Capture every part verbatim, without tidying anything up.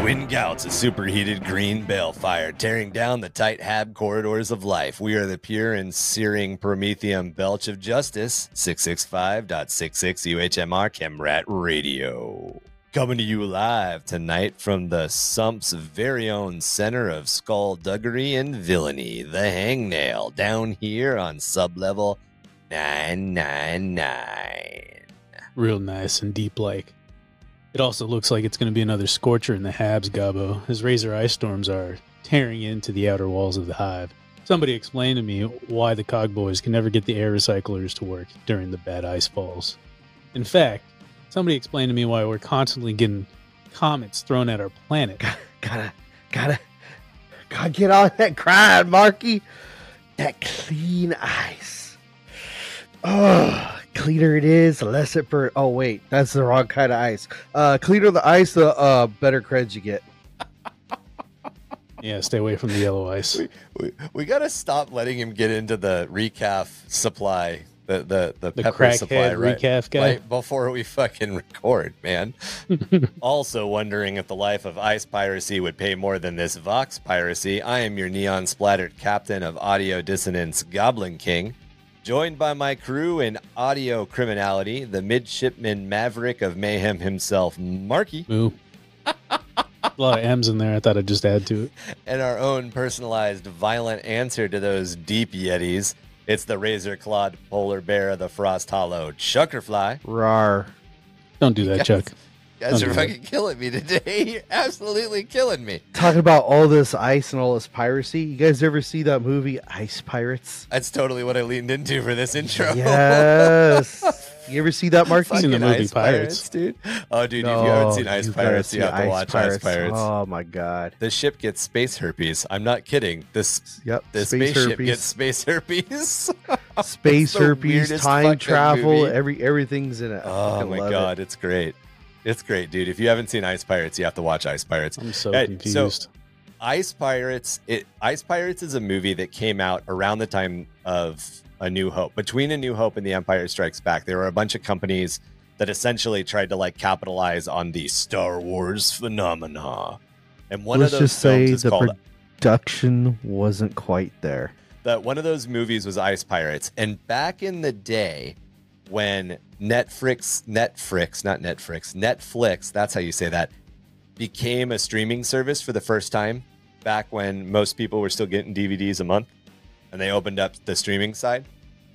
Twin gouts of superheated green balefire tearing down the tight hab corridors of life. We are the pure and searing promethium belch of justice. six sixty-five point six six U H M R Chemrat Radio. Coming to you live tonight from the Sump's very own center of skullduggery and villainy, the Hangnail, down here on sublevel nine nine nine. Real nice and deep like. It also looks like it's going to be another scorcher in the Habs, Gabo, as Razor Ice Storms are tearing into the outer walls of the hive. Somebody explained to me why the Cog Boys can never get the air recyclers to work during the bad ice falls. In fact, somebody explained to me why we're constantly getting comets thrown at our planet. Gotta, gotta, gotta, gotta get on that grind, Marky. That clean ice. Oh, cleaner it is, the less it burns. Oh, wait, that's the wrong kind of ice. Uh, cleaner the ice, the uh, better creds you get. Yeah, stay away from the yellow ice. We, we, we got to stop letting him get into the recaf supply, the the, the, The pepper supply, crackhead right, recaf guy. right before we fucking record, man. Also wondering if the life of ice piracy would pay more than this Vox piracy. I am your neon-splattered captain of audio dissonance, Goblin King. Joined by my crew in audio criminality, the midshipman maverick of mayhem himself, Marky. Moo. A lot of M's in there. I thought I'd just add to it. And our own personalized violent answer to those deep yetis. It's the razor-clawed polar bear of the Frost Hollow, Chuckerfly. Rar. Don't do that, Yes. Chuck. You guys Don't are do that. fucking killing me today. You're absolutely killing me. Talking about all this ice and all this piracy. You guys ever see that movie, Ice Pirates? That's totally what I leaned into for this intro. Yes. You ever see that, Marky? Seen the Fucking movie Ice Pirates. dude. Oh, dude, No, if you haven't seen Ice you gotta Pirates, see you have to Ice watch Pirates. Ice Pirates. Oh my god. The ship gets space herpes. I'm not kidding. This Yep. the Space spaceship herpes. gets space herpes. Space the herpes, weirdest time fucking travel, movie. every everything's in it. I Oh fucking my love god, it. it's great. It's great, dude. If you haven't seen Ice Pirates, you have to watch Ice Pirates. I'm so Hey, confused. so- Ice Pirates, it Ice Pirates is a movie that came out around the time of A New Hope. Between A New Hope and The Empire Strikes Back, there were a bunch of companies that essentially tried to like capitalize on the Star Wars phenomena. And one Let's of those just films say is the called production wasn't quite there. that one of those movies was Ice Pirates. And back in the day when Netflix, Netflix, not Netflix, Netflix, that's how you say that, became a streaming service for the first time, back when most people were still getting D V Ds a month, and they opened up the streaming side,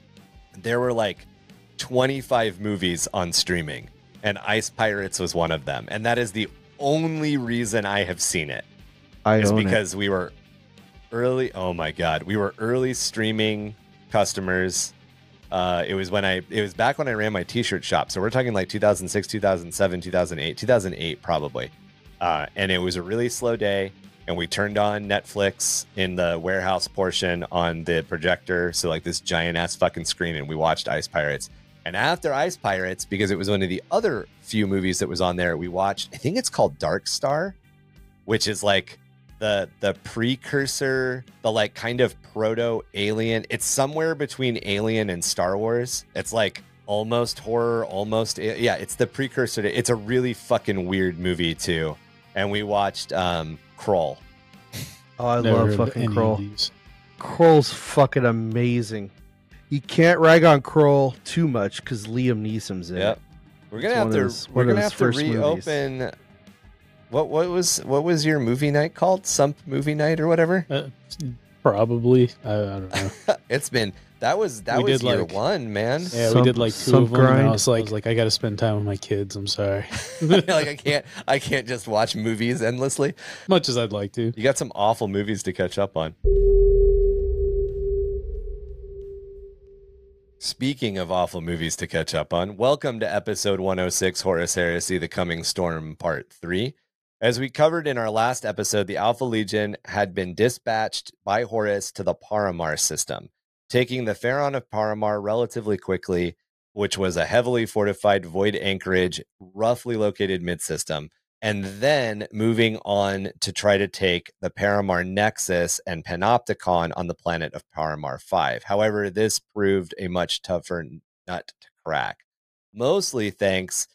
there were like twenty-five movies on streaming, and Ice Pirates was one of them. And that is the only reason I have seen it. I Is own because we were early. Oh my god, we were early streaming customers. Uh, it was when I. It was back when I ran my T-shirt shop. So we're talking like two thousand six, two thousand seven, two thousand eight, two thousand eight probably. Uh, and it was a really slow day, and we turned on Netflix in the warehouse portion on the projector, so like this giant ass fucking screen, and we watched Ice Pirates. And after Ice Pirates, because it was one of the other few movies that was on there, we watched. I think it's called Dark Star, which is like the the precursor, the like kind of proto Alien. It's somewhere between Alien and Star Wars. It's like almost horror, almost yeah. It's the precursor to. It's a really fucking weird movie too. And we watched um, Kroll. Oh, I Never love heard of fucking any of Kroll. these. Kroll's fucking amazing. You can't rag on Kroll too much because Liam Neeson's in Yep. it. We're gonna It's have one to. of his- We're one of gonna his have to first movies. reopen. What what was what was your movie night called? Sump movie night or whatever. Uh, probably. I, I don't know. It's been that was that We was did, year like- one, man. Yeah, we Sump- did like two sump of them. And I grind. was like, I was like, I got to spend time with my kids. I'm sorry. like I can't I can't just watch movies endlessly. Much as I'd like to. You got some awful movies to catch up on. Speaking of awful movies to catch up on, welcome to episode one oh six, Horus Heresy, The Coming Storm, Part three. As we covered in our last episode, the Alpha Legion had been dispatched by Horus to the Paramar system, taking the Pharaon of Paramar relatively quickly, which was a heavily fortified void anchorage, roughly located mid-system, and then moving on to try to take the Paramar Nexus and Panopticon on the planet of Paramar five. However, this proved a much tougher nut to crack, mostly thanks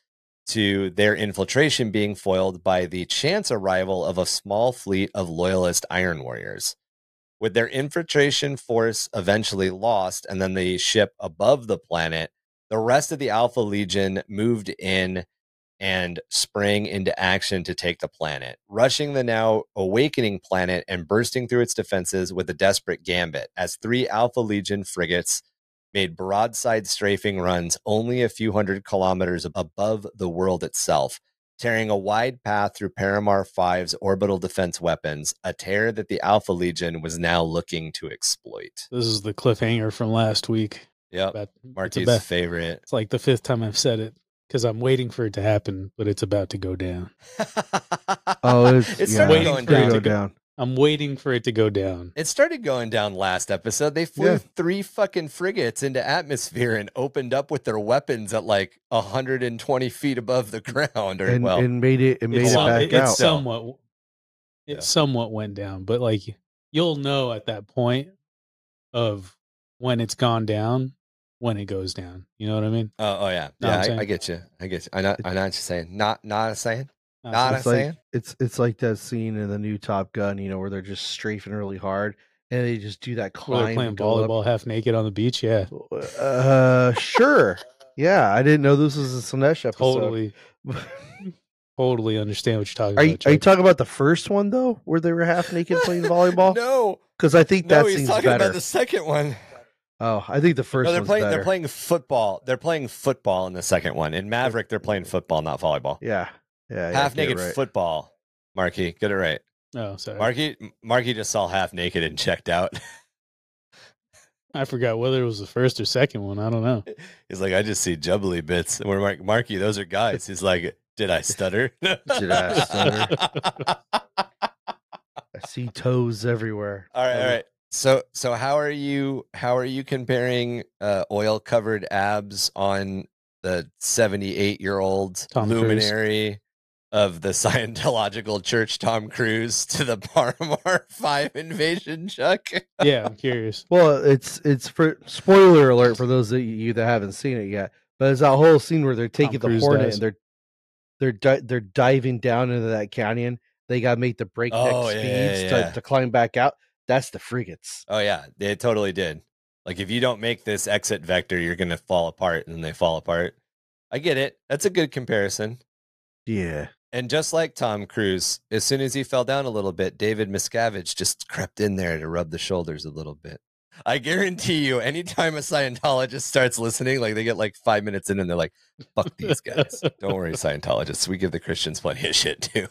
to their infiltration being foiled by the chance arrival of a small fleet of loyalist Iron Warriors. With their infiltration force eventually lost and then the ship above the planet, the rest of the Alpha Legion moved in and sprang into action to take the planet, rushing the now awakening planet and bursting through its defenses with a desperate gambit, as three Alpha Legion frigates made broadside strafing runs only a few hundred kilometers above the world itself, tearing a wide path through Paramar V's orbital defense weapons, a tear that the Alpha Legion was now looking to exploit. This is the cliffhanger from last week. Yep, About- Marky's about- favorite. It's like the fifth time I've said it because I'm waiting for it to happen, but it's about to go down. Oh, it's, It yeah, started waiting going it's gonna down. go down. I'm waiting for it to go down. It started going down last episode. They flew Yeah. three fucking frigates into atmosphere and opened up with their weapons at like one hundred twenty feet above the ground. Or And, well, and made it, it made It's, it some- back it- out. it's somewhat, it Yeah. somewhat went down, but like you'll know at that point of when it's gone down, when it goes down. You know what I mean? oh, oh yeah, Know what I'm yeah. I, saying? I get you. I get you. I know. I know what you're saying. Not, not saying. Not Not It's a like saying. it's it's like that scene in the new Top Gun, you know, where they're just strafing really hard and they just do that Were they climb. playing and go up. volleyball half naked on the beach? Yeah, Uh, sure. Yeah, I didn't know this was a Slanesh episode. totally, totally understand what you're talking Are you, about. are you Chuck. talking about the first one though, where they were half naked playing volleyball? No, Because I think no. that He's seems talking better. about the second one. Oh, I think the first No, they're one's playing. better. They're playing football. They're playing football in the second one. In Maverick, they're playing football, not volleyball. Yeah, yeah. yeah, half get it naked right. football. Marky, get it right. Oh, sorry. Marky, Marky just saw half naked and checked out. I forgot whether it was the first or second one. I don't know. He's like, I just see jubbly bits. And we're like, Marky, those are guys. He's like, did I stutter? Did I stutter? I see toes everywhere. All right, all right. So, so how are you? How are you comparing uh, oil-covered abs on the seventy-eight-year-old Tom Cruise. luminary of the Scientological Church, Tom Cruise, to the Paramar Five invasion, Chuck? Yeah, I'm curious. Well, it's it's for spoiler alert for those of you that haven't seen it yet. But it's that whole scene where they're taking the Cruise Hornet does. and they're they're di- they're diving down into that canyon. They got to make the breakneck Oh, yeah, speeds yeah, yeah. To, to climb back out. That's the frigates. Oh yeah, they totally did. Like if you don't make this exit vector, you're gonna fall apart, and they fall apart. I get it. That's a good comparison. Yeah. And just like Tom Cruise, as soon as he fell down a little bit, David Miscavige just crept in there to rub the shoulders a little bit. I guarantee you, anytime a Scientologist starts listening, like they get like five minutes in and they're like, fuck these guys. Don't worry, Scientologists. We give the Christians plenty of shit too.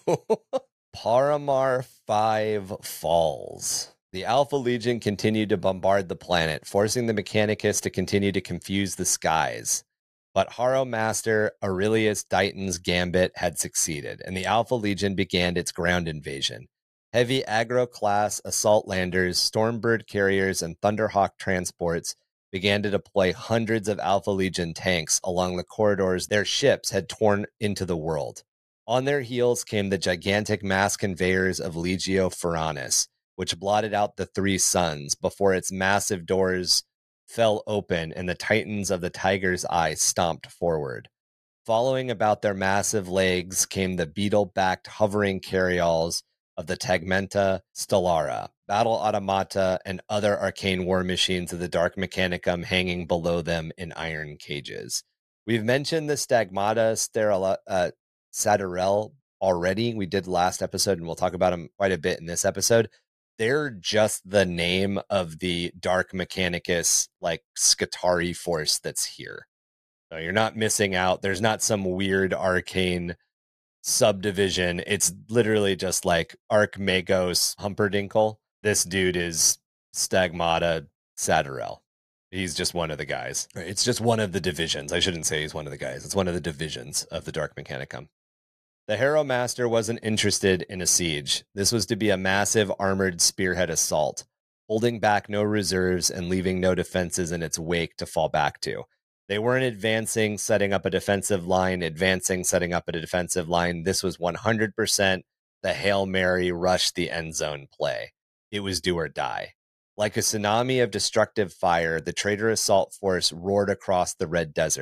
Paramar five falls. The Alpha Legion continued to bombard the planet, forcing the Mechanicus to continue to confuse the skies. But Haro Master Aurelius Dighton's gambit had succeeded, and the Alpha Legion began its ground invasion. Heavy aggro-class assault landers, Stormbird carriers, and Thunderhawk transports began to deploy hundreds of Alpha Legion tanks along the corridors their ships had torn into the world. On their heels came the gigantic mass conveyors of Legio Ferranis, which blotted out the three suns before its massive doors fell open and the titans of the Tiger's Eye stomped forward. Following about their massive legs came the beetle-backed hovering carryalls of the Tegmenta Stellara, battle automata, and other arcane war machines of the Dark Mechanicum hanging below them in iron cages. We've mentioned the Stagmata Sterila, uh, Saturel already. We did last episode, and we'll talk about them quite a bit in this episode. They're just the name of the Dark Mechanicus, like Skitarii force that's here. So you're not missing out. There's not some weird arcane subdivision. It's literally just like Archmagos Humperdinkle. This dude is Stagmata Saturel. He's just one of the guys. It's just one of the divisions. I shouldn't say he's one of the guys. It's one of the divisions of the Dark Mechanicum. The Hero Master wasn't interested in a siege. This was to be a massive armored spearhead assault, holding back no reserves and leaving no defenses in its wake to fall back to. They weren't advancing, setting up a defensive line, advancing, setting up a defensive line. This was one hundred percent the Hail Mary rush the end zone play. It was do or die. Like a tsunami of destructive fire, the traitor assault force roared across the red desert.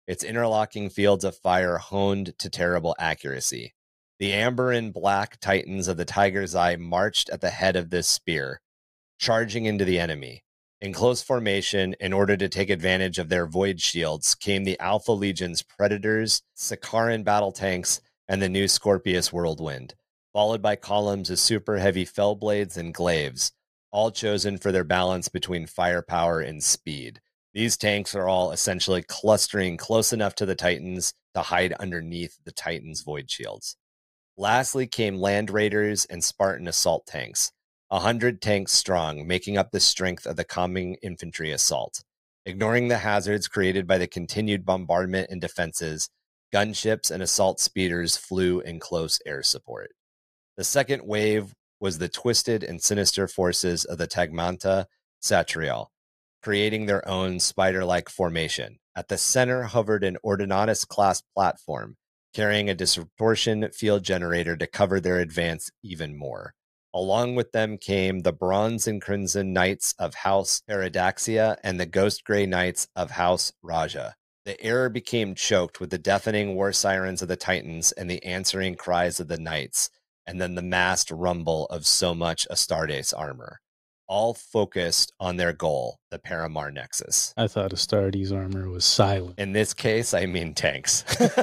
its interlocking fields of fire honed to terrible accuracy. The amber and black titans of the Tiger's Eye marched at the head of this spear, charging into the enemy. In close formation, in order to take advantage of their void shields, came the Alpha Legion's Predators, Sakaran battle tanks, and the new Scorpius Whirlwind, followed by columns of super heavy Fellblades and Glaives, all chosen for their balance between firepower and speed. These tanks are all essentially clustering close enough to the Titans to hide underneath the Titans' void shields. Lastly came Land Raiders and Spartan assault tanks, a hundred tanks strong, making up the strength of the coming infantry assault. Ignoring the hazards created by the continued bombardment and defenses, gunships and assault speeders flew in close air support. The second wave was the twisted and sinister forces of the Tagmata Satrial, creating their own spider-like formation. At the center hovered an Ordinatus-class platform, carrying a distortion field generator to cover their advance even more. Along with them came the Bronze and Crimson Knights of House Paradaxia and the Ghost Grey Knights of House Raja. The air became choked with the deafening war sirens of the Titans and the answering cries of the Knights, and then the massed rumble of so much Astartes armor, all focused on their goal, the Paramar Nexus. I thought Astartes armor was silent. In this case, I mean tanks.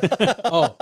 oh,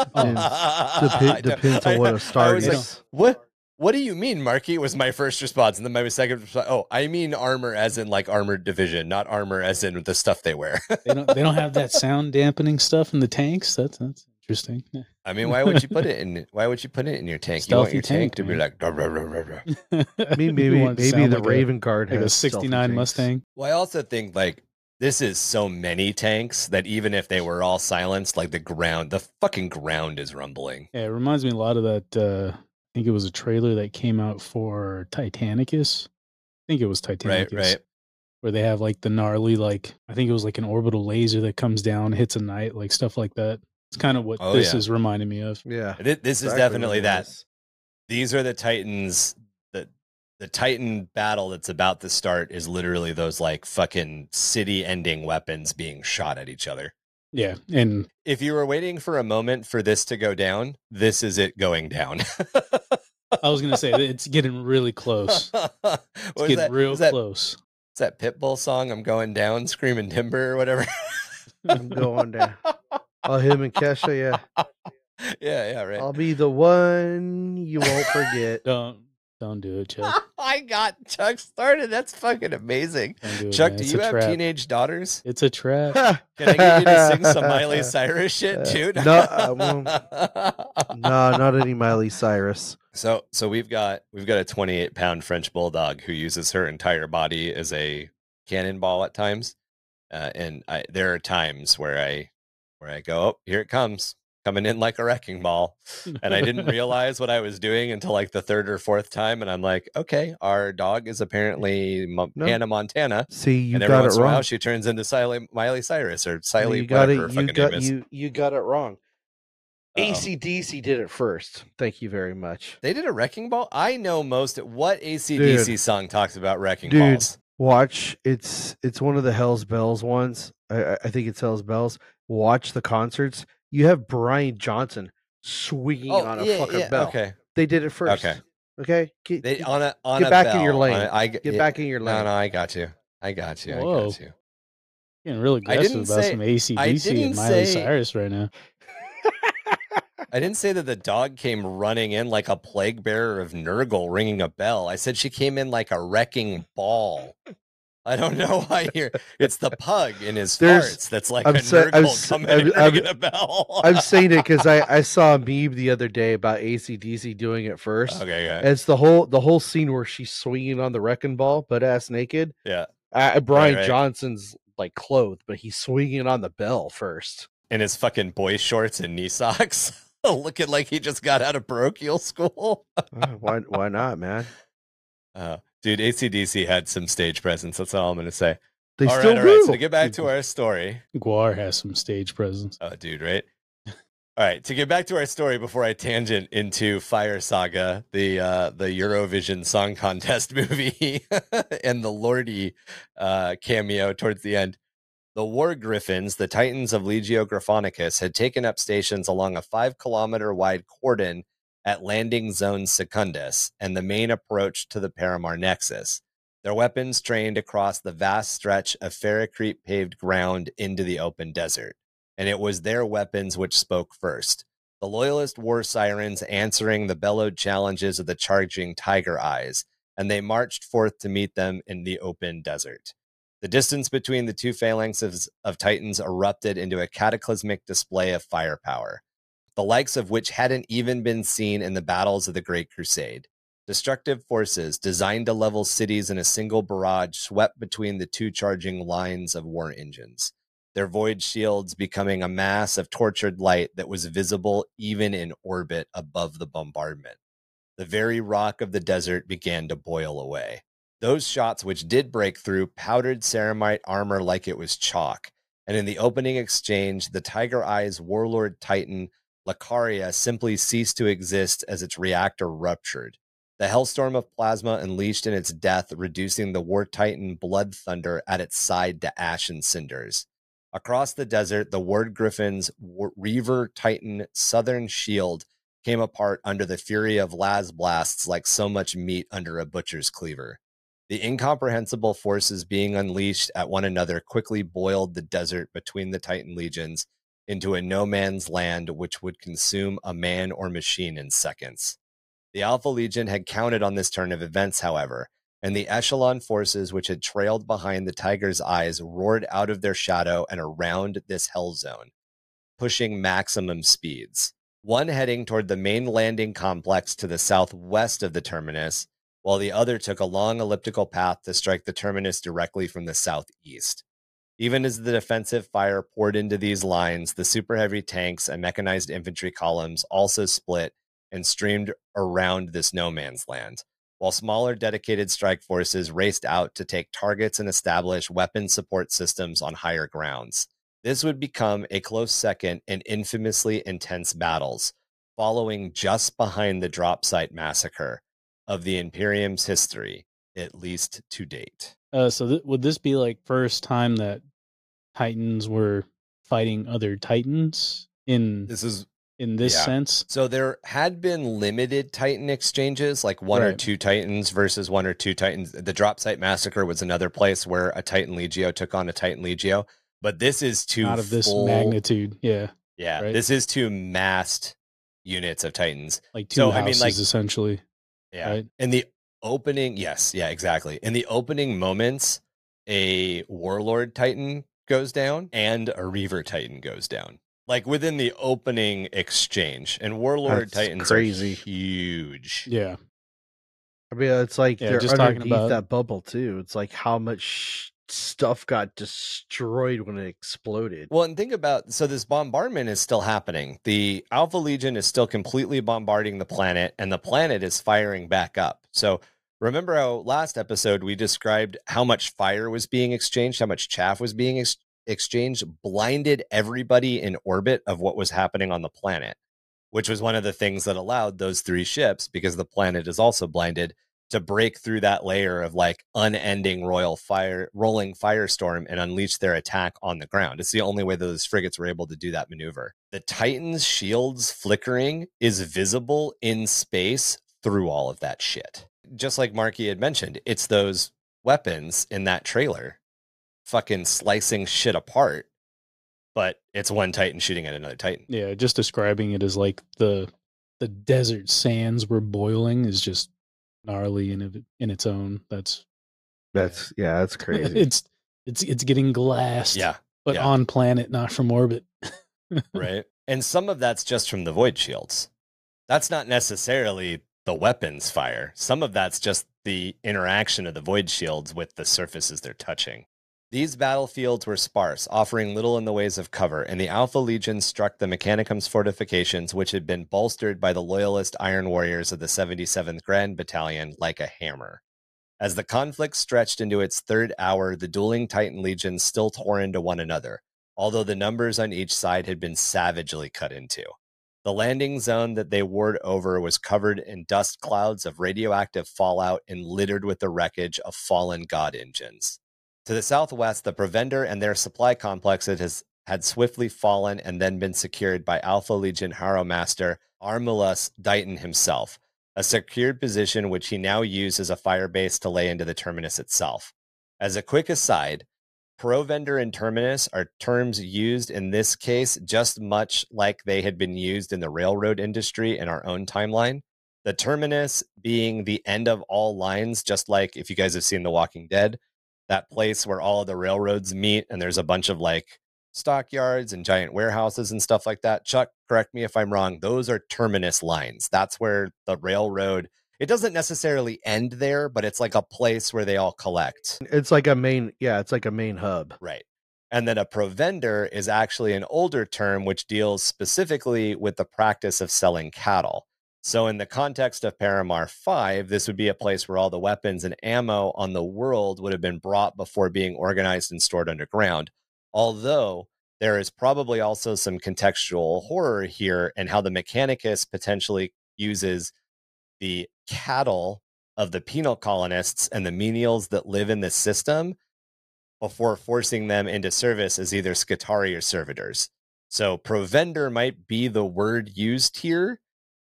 oh. Dep- depends on what Astartes. Like, what? What do you mean, Marky? Was my first response, and then my second response. Oh, I mean armor as in like armored division, not armor as in the stuff they wear. they don't. They don't have that sound dampening stuff in the tanks. That's that's interesting. I mean, why would you put it in? Why would you put it in your tank? Stealthy you want your tank, tank to be like. Rah, rah, rah, rah, rah. maybe maybe, maybe the like Raven a, Guard like has a sixty-nine Mustang. Well, I also think like this is so many tanks that even if they were all silenced, like the ground, the fucking ground is rumbling. Yeah, it reminds me a lot of that. Uh, I think it was a trailer that came out for Titanicus. I think it was Titanicus. Right, right. Where they have like the gnarly, like, I think it was like an orbital laser that comes down, hits a knight, like stuff like that. It's kind of what oh, this yeah. is reminding me of. Yeah. This, this is exactly definitely that. is. These are the Titans. The, the Titan battle that's about to start is literally those like fucking city ending weapons being shot at each other. Yeah. And if you were waiting for a moment for this to go down, this is it going down. I was going to say, it's getting really close. It's getting that, real that, close. It's that Pitbull song, I'm going down, screaming timber or whatever. I'm going down. Oh, him and Kesha, yeah. Yeah, yeah, right. I'll be the one you won't forget. Don't don't do it, Chuck. I got Chuck started. That's fucking amazing. Don't do it, Chuck, man. do It's you a have trap. teenage daughters? It's a trap. Can I get you to sing some Miley Cyrus shit, dude? no, uh, well, no, not any Miley Cyrus. So, so we've got we've got a twenty-eight pound French bulldog who uses her entire body as a cannonball at times, uh, and I, there are times where I where I go, oh, here it comes, coming in like a wrecking ball, and I didn't realize what I was doing until like the third or fourth time, and I'm like, okay, our dog is apparently Mo- No. Hannah Montana, See, you and every got once it in a while wrong. she turns into Siley, Miley Cyrus or No, Siley, you got whatever it. her You fucking got name is. you. You got it wrong. Uh-oh. A C D C did it first. Thank you very much. They did a wrecking ball. I know most. What A C D C Dude. song talks about wrecking Dude. balls? Watch. It's it's one of the Hell's Bells ones. I, I- I think it's Hell's Bells. Watch the concerts. You have Brian Johnson swinging on a fucking bell. Oh, Okay, They did it first. okay. Okay. Get, They on a on get a back bell, in your lane. on a- I get yeah, back in your lane. No, no, I got you. I got you. I Whoa. got you. Getting real I aggressive didn't about say- some A C I D C didn't and Miley say- Cyrus right now. I didn't say that the dog came running in like a plague bearer of Nurgle ringing a bell. I said she came in like a wrecking ball. I don't know why you're. It's the pug in his There's- farts that's like I'm a sa- I'm Nurgle s- coming I'm- and I'm- ringing a bell. I'm saying it because I, I saw a meme the other day about A C D C doing it first. Okay, yeah, And it's the whole the whole scene where she's swinging on the wrecking ball, butt ass naked. yeah. Uh, Brian right. Johnson's like clothed, but he's swinging on the bell first. In his fucking boy shorts and knee socks, looking like he just got out of parochial school. Uh, why why not, man? Uh, dude, A C D C had some stage presence. That's all I'm going to say. They all still right, all do. right. So to get back to our story. Guar has some stage presence. Oh, dude, right? All right, to get back to our story before I tangent into Fire Saga, the uh, the Eurovision Song Contest movie, and the Lordy uh, cameo towards the end. The War Griffins, the Titans of Legio Griffonicus, had taken up stations along a five-kilometer-wide cordon at Landing Zone Secundus and the main approach to the Paramar Nexus. Their weapons trained across the vast stretch of Ferrocrete paved ground into the open desert, and it was their weapons which spoke first. The Loyalist war sirens answering the bellowed challenges of the charging Tiger Eyes, and they marched forth to meet them in the open desert. The distance between the two phalanxes of Titans erupted into a cataclysmic display of firepower, the likes of which hadn't even been seen in the battles of the Great Crusade. Destructive forces designed to level cities in a single barrage swept between the two charging lines of war engines, their void shields becoming a mass of tortured light that was visible even in orbit above the bombardment. The very rock of the desert began to boil away. Those shots which did break through powdered ceramite armor like it was chalk, and in the opening exchange, the Tiger Eyes warlord titan Lacaria simply ceased to exist as its reactor ruptured. The hellstorm of plasma unleashed in its death, reducing the War Titan Blood Thunder at its side to ash and cinders. Across the desert, the Ward Griffin's Reaver Titan Southern Shield came apart under the fury of las blasts like so much meat under a butcher's cleaver. The incomprehensible forces being unleashed at one another quickly boiled the desert between the Titan legions into a no-man's land which would consume a man or machine in seconds. The Alpha Legion had counted on this turn of events, however, and the echelon forces which had trailed behind the Tiger's Eyes roared out of their shadow and around this hell zone, pushing maximum speeds. One heading toward the main landing complex to the southwest of the terminus, while the other took a long elliptical path to strike the terminus directly from the southeast. Even as the defensive fire poured into these lines, the super heavy tanks and mechanized infantry columns also split and streamed around this no man's land, while smaller dedicated strike forces raced out to take targets and establish weapon support systems on higher grounds. This would become a close second in infamously intense battles, following just behind the drop site massacre of the Imperium's history, at least to date. Uh, so th- would this be like first time that Titans were fighting other Titans in This is in this yeah. sense? So there had been limited Titan exchanges, like one or Right. two Titans versus one or two Titans. The drop site massacre was another place where a Titan Legio took on a Titan Legio, but this is two Not of this full, magnitude, yeah, Yeah, right? this is two massed units of Titans. like two So, houses I mean, like- essentially. Yeah. Right. In the opening, yes, yeah, exactly. In the opening moments, a Warlord Titan goes down and a Reaver Titan goes down. Like within the opening exchange. And Warlord That's Titans crazy. are huge. Yeah, I mean, it's like Yeah, they're just talking underneath about- that bubble too. It's like how much stuff got destroyed when it exploded. Well, and think about, so this bombardment is still happening. The Alpha Legion is still completely bombarding the planet, and the planet is firing back up. So remember how last episode we described how much fire was being exchanged, how much chaff was being ex- exchanged, blinded everybody in orbit of what was happening on the planet, which was one of the things that allowed those three ships, because the planet is also blinded, to break through that layer of like unending royal fire, rolling firestorm and unleash their attack on the ground. It's the only way that those frigates were able to do that maneuver. The Titan's shields flickering is visible in space through all of that shit. Just like Marky had mentioned, it's those weapons in that trailer fucking slicing shit apart, but it's one Titan shooting at another Titan. yeah. Just describing it as like the the desert sands were boiling is just gnarly in of- in its own. That's That's yeah, that's crazy. it's it's it's getting glassed, Yeah, but yeah. on planet, not from orbit. right. And some of that's just from the void shields. That's not necessarily the weapons fire. Some of that's just the interaction of the void shields with the surfaces they're touching. These battlefields were sparse, offering little in the ways of cover, and the Alpha Legion struck the Mechanicum's fortifications, which had been bolstered by the loyalist Iron Warriors of the seventy-seventh Grand Battalion, like a hammer. As the conflict stretched into its third hour, the dueling Titan legions still tore into one another, although the numbers on each side had been savagely cut into. The landing zone that they warred over was covered in dust clouds of radioactive fallout and littered with the wreckage of fallen god engines. To the southwest, the Provender and their supply complex has had swiftly fallen and then been secured by Alpha Legion Harrow Master Armulus Dighton himself, a secured position which he now used as a fire base to lay into the terminus itself. As a quick aside, Provender and terminus are terms used in this case just much like they had been used in the railroad industry in our own timeline. The terminus being the end of all lines, just like if you guys have seen The Walking Dead, that place where all of the railroads meet and there's a bunch of like stockyards and giant warehouses and stuff like that. Chuck, correct me if I'm wrong. Those are terminus lines. That's where the railroad, it doesn't necessarily end there, but it's like a place where they all collect. It's like a main, yeah, it's like a main hub. Right. And then a provender is actually an older term which deals specifically with the practice of selling cattle. So in the context of Paramar five, this would be a place where all the weapons and ammo on the world would have been brought before being organized and stored underground. Although there is probably also some contextual horror here and how the Mechanicus potentially uses the cattle of the penal colonists and the menials that live in this system before forcing them into service as either Skitarii or servitors. So provender might be the word used here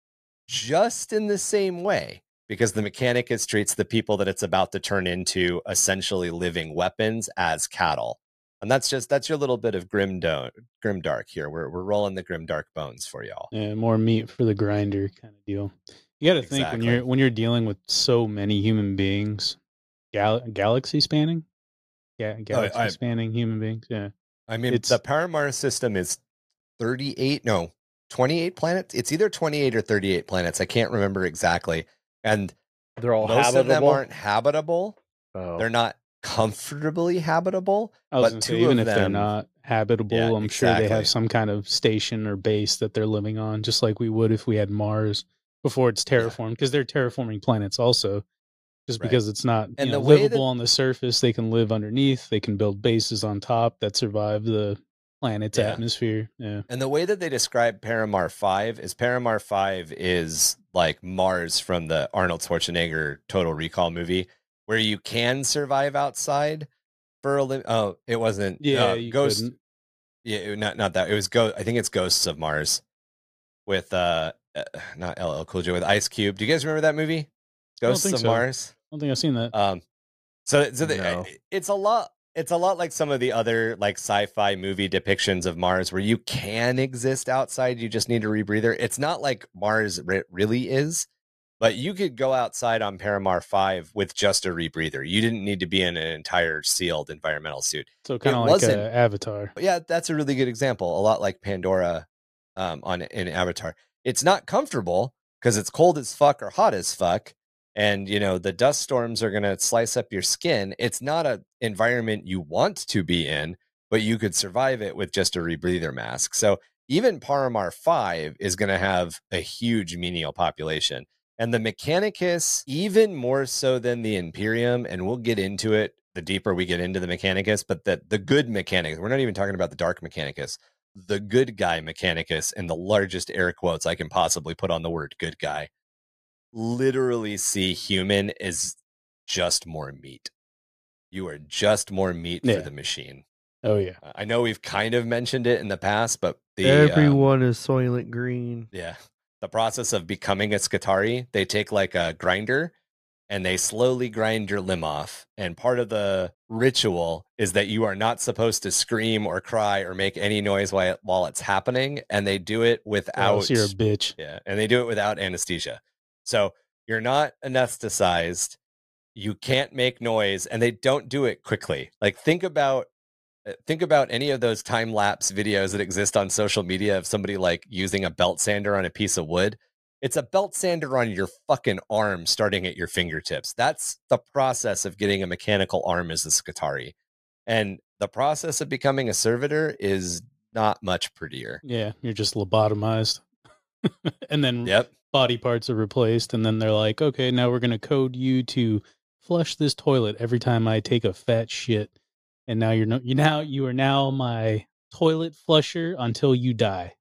just in the same way, because the Mechanicus treats the people that it's about to turn into essentially living weapons as cattle. And that's just, that's your little bit of grim, do- grim dark here. We're, we're rolling the grim dark bones for y'all. Yeah, more meat for the grinder kind of deal. You got to think Exactly. when you're when you're dealing with so many human beings, gal- galaxy spanning, yeah, galaxy I- spanning human beings. Yeah, I mean, It's- the Paramar system is thirty-eight, no, twenty-eight planets. It's either twenty-eight or thirty-eight planets. I can't remember exactly. And They're all most habitable. of them aren't habitable. Oh. They're not comfortably habitable. I was but gonna two say even of if they're them- not habitable, Yeah, I'm sure they exactly. have some kind of station or base that they're living on, just like we would if we had Mars before it's terraformed, because they're terraforming planets also. Just Right. because it's not And you know, the way livable that- on the surface, they can live underneath. They can build bases on top that survive the planet's Yeah. atmosphere. Yeah, And the way that they describe Paramar five is Paramar five is like Mars from the Arnold Schwarzenegger Total Recall movie, where you can survive outside for a li- oh, it wasn't yeah, uh, you Ghost. couldn't. Yeah, it- not not that. It was Go. I think it's Ghosts of Mars with uh, uh not L L Cool J, with Ice Cube. Do you guys remember that movie? don't Ghosts think of so. Mars. I don't think I've seen that. Um, so so the, No. it's a lot. It's a lot like some of the other like sci-fi movie depictions of Mars, where you can exist outside. You just need a rebreather. It's not like Mars re- really is, but you could go outside on Paramar five with just a rebreather. You didn't need to be in an entire sealed environmental suit. So kind it of like wasn't- uh, Avatar. But yeah, that's a really good example. A lot like Pandora um, on in Avatar. It's not comfortable because it's cold as fuck or hot as fuck, and you know the dust storms are gonna slice up your skin. It's not an environment you want to be in, but you could survive it with just a rebreather mask. So even Paramar five is gonna have a huge menial population, and the Mechanicus even more so than the Imperium. And we'll get into it the deeper we get into the Mechanicus, but the, the good Mechanicus, we're not even talking about the dark Mechanicus, the good guy Mechanicus, and the largest air quotes I can possibly put on the word good guy, literally see human as just more meat. You are just more meat Yeah. for the machine. Oh yeah, Uh, I know we've kind of mentioned it in the past, but the um, Everyone is Soylent Green. yeah, the process of becoming a Skitarii, they take like a grinder and they slowly grind your limb off. And part of the ritual is that you are not supposed to scream or cry or make any noise while, while it's happening. And they do it without, oh, so you're a bitch. yeah, and they do it without anesthesia. So you're not anesthetized. You can't make noise, and they don't do it quickly. Like think about uh, think about any of those time lapse videos that exist on social media of somebody like using a belt sander on a piece of wood. It's a belt sander on your fucking arm starting at your fingertips. That's the process of getting a mechanical arm as a Skitarii. And the process of becoming a servitor is not much prettier. Yeah, you're just lobotomized, and then Yep. body parts are replaced, and then they're like, okay, now we're gonna code you to flush this toilet every time I take a fat shit, and now you're no, you now you are now my toilet flusher until you die.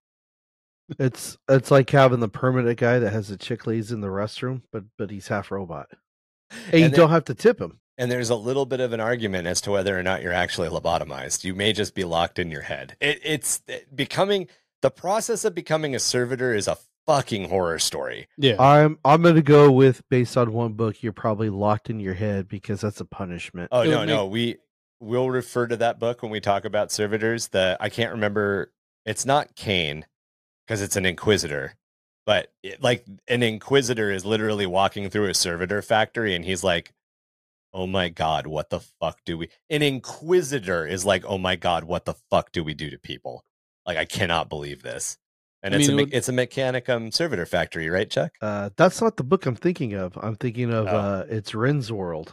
It's it's like having the permanent guy that has the chicklies in the restroom, but but he's half robot. And you And don't have to tip them. And there's a little bit of an argument as to whether or not you're actually lobotomized. You may just be locked in your head. It, it's becoming the process of becoming a servitor is a fucking horror story. Yeah, I'm I'm gonna go with based on one book. You're probably locked in your head because that's a punishment. Oh It no, would no, we will refer to that book when we talk about servitors. The I can't remember. It's not Cain because it's an inquisitor, but it, like an inquisitor is literally walking through a servitor factory, and he's like, oh my God, what the fuck do we... An inquisitor is like, oh my God, what the fuck do we do to people? Like, I cannot believe this. And I it's mean, a it would- it's a Mechanicum servitor factory, right, Chuck? Uh, that's not the book I'm thinking of. I'm thinking of Oh. uh, it's Ren's World.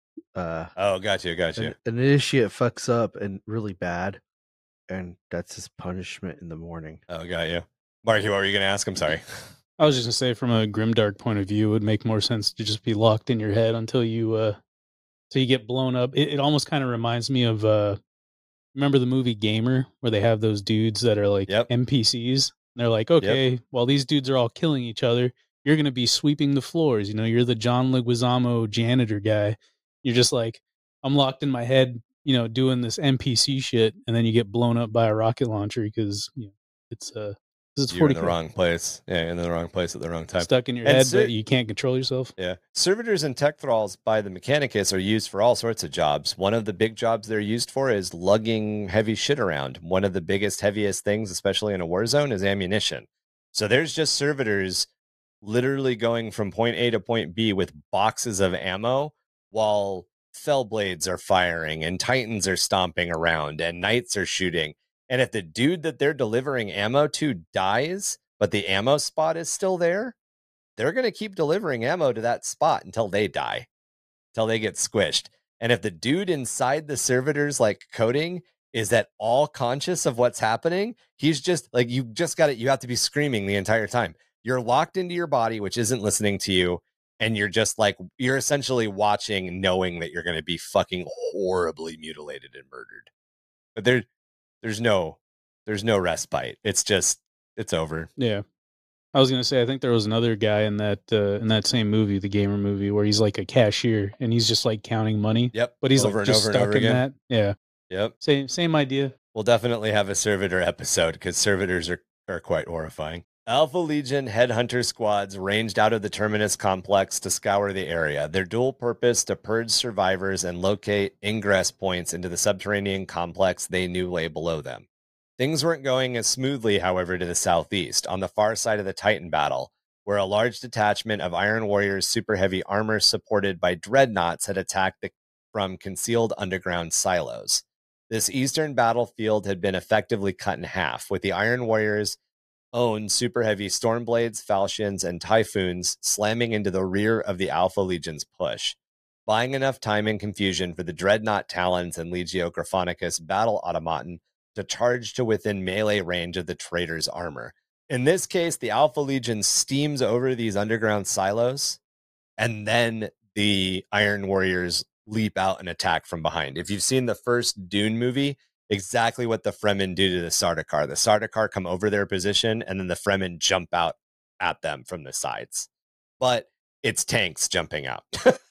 Uh, Oh, got you, got you. an, an initiate fucks up and really bad, and that's his punishment in the morning. Oh, got you. Marky, what were you going to ask? I'm sorry. I was just gonna say, from a grimdark point of view, it would make more sense to just be locked in your head until you, uh, till you get blown up. It, it almost kind of reminds me of, uh, remember the movie Gamer, where they have those dudes that are like Yep. N P Cs. And they're like, okay, while these dudes are all killing each other, you're gonna be sweeping the floors. You know, you're the John Leguizamo janitor guy. You're just like, I'm locked in my head, you know, doing this N P C shit, and then you get blown up by a rocket launcher because you know it's uh it's You're in forty the wrong place. Yeah, you're in the wrong place at the wrong time. stuck in your And head, ser- but you can't control yourself. Yeah. Servitors and tech thralls by the Mechanicus are used for all sorts of jobs. One of the big jobs they're used for is lugging heavy shit around. One of the biggest, heaviest things, especially in a war zone, is ammunition. So there's just servitors literally going from point A to point B with boxes of ammo while fell blades are firing and titans are stomping around and knights are shooting. And if the dude that they're delivering ammo to dies, but the ammo spot is still there, they're going to keep delivering ammo to that spot until they die, until they get squished. And if the dude inside the servitor's like coating is at all conscious of what's happening, he's just like, you just got it. You have to be screaming the entire time. You're locked into your body, which isn't listening to you. And you're just like, you're essentially watching, knowing that you're going to be fucking horribly mutilated and murdered. But there, there's no, there's no respite. It's just, it's over. Yeah. I was gonna say, I think there was another guy in that uh, in that same movie, the Gamer movie, where he's like a cashier and he's just like counting money. Yep. But he's over like and just over and stuck over in again. that. Yeah. Yep. Same same idea. We'll definitely have a servitor episode because servitors are, are quite horrifying. Alpha Legion headhunter squads ranged out of the Terminus complex to scour the area. Their dual purpose to purge survivors and locate ingress points into the subterranean complex they knew lay below them. Things weren't going as smoothly, however, to the southeast, on the far side of the Titan battle, where a large detachment of Iron Warriors' super heavy armor supported by dreadnoughts had attacked the, from concealed underground silos. This eastern battlefield had been effectively cut in half, with the Iron Warriors' own super heavy Stormblades, Falchions, and Typhoons slamming into the rear of the Alpha Legion's push, buying enough time and confusion for the Dreadnought Talons and Legio Gryphonicus battle automaton to charge to within melee range of the traitor's armor. In this case, the Alpha Legion steams over these underground silos, and then the Iron Warriors leap out and attack from behind. If you've seen the first Dune movie, exactly what the Fremen do to the Sardaukar. The Sardaukar come over their position, and then the Fremen jump out at them from the sides. But it's tanks jumping out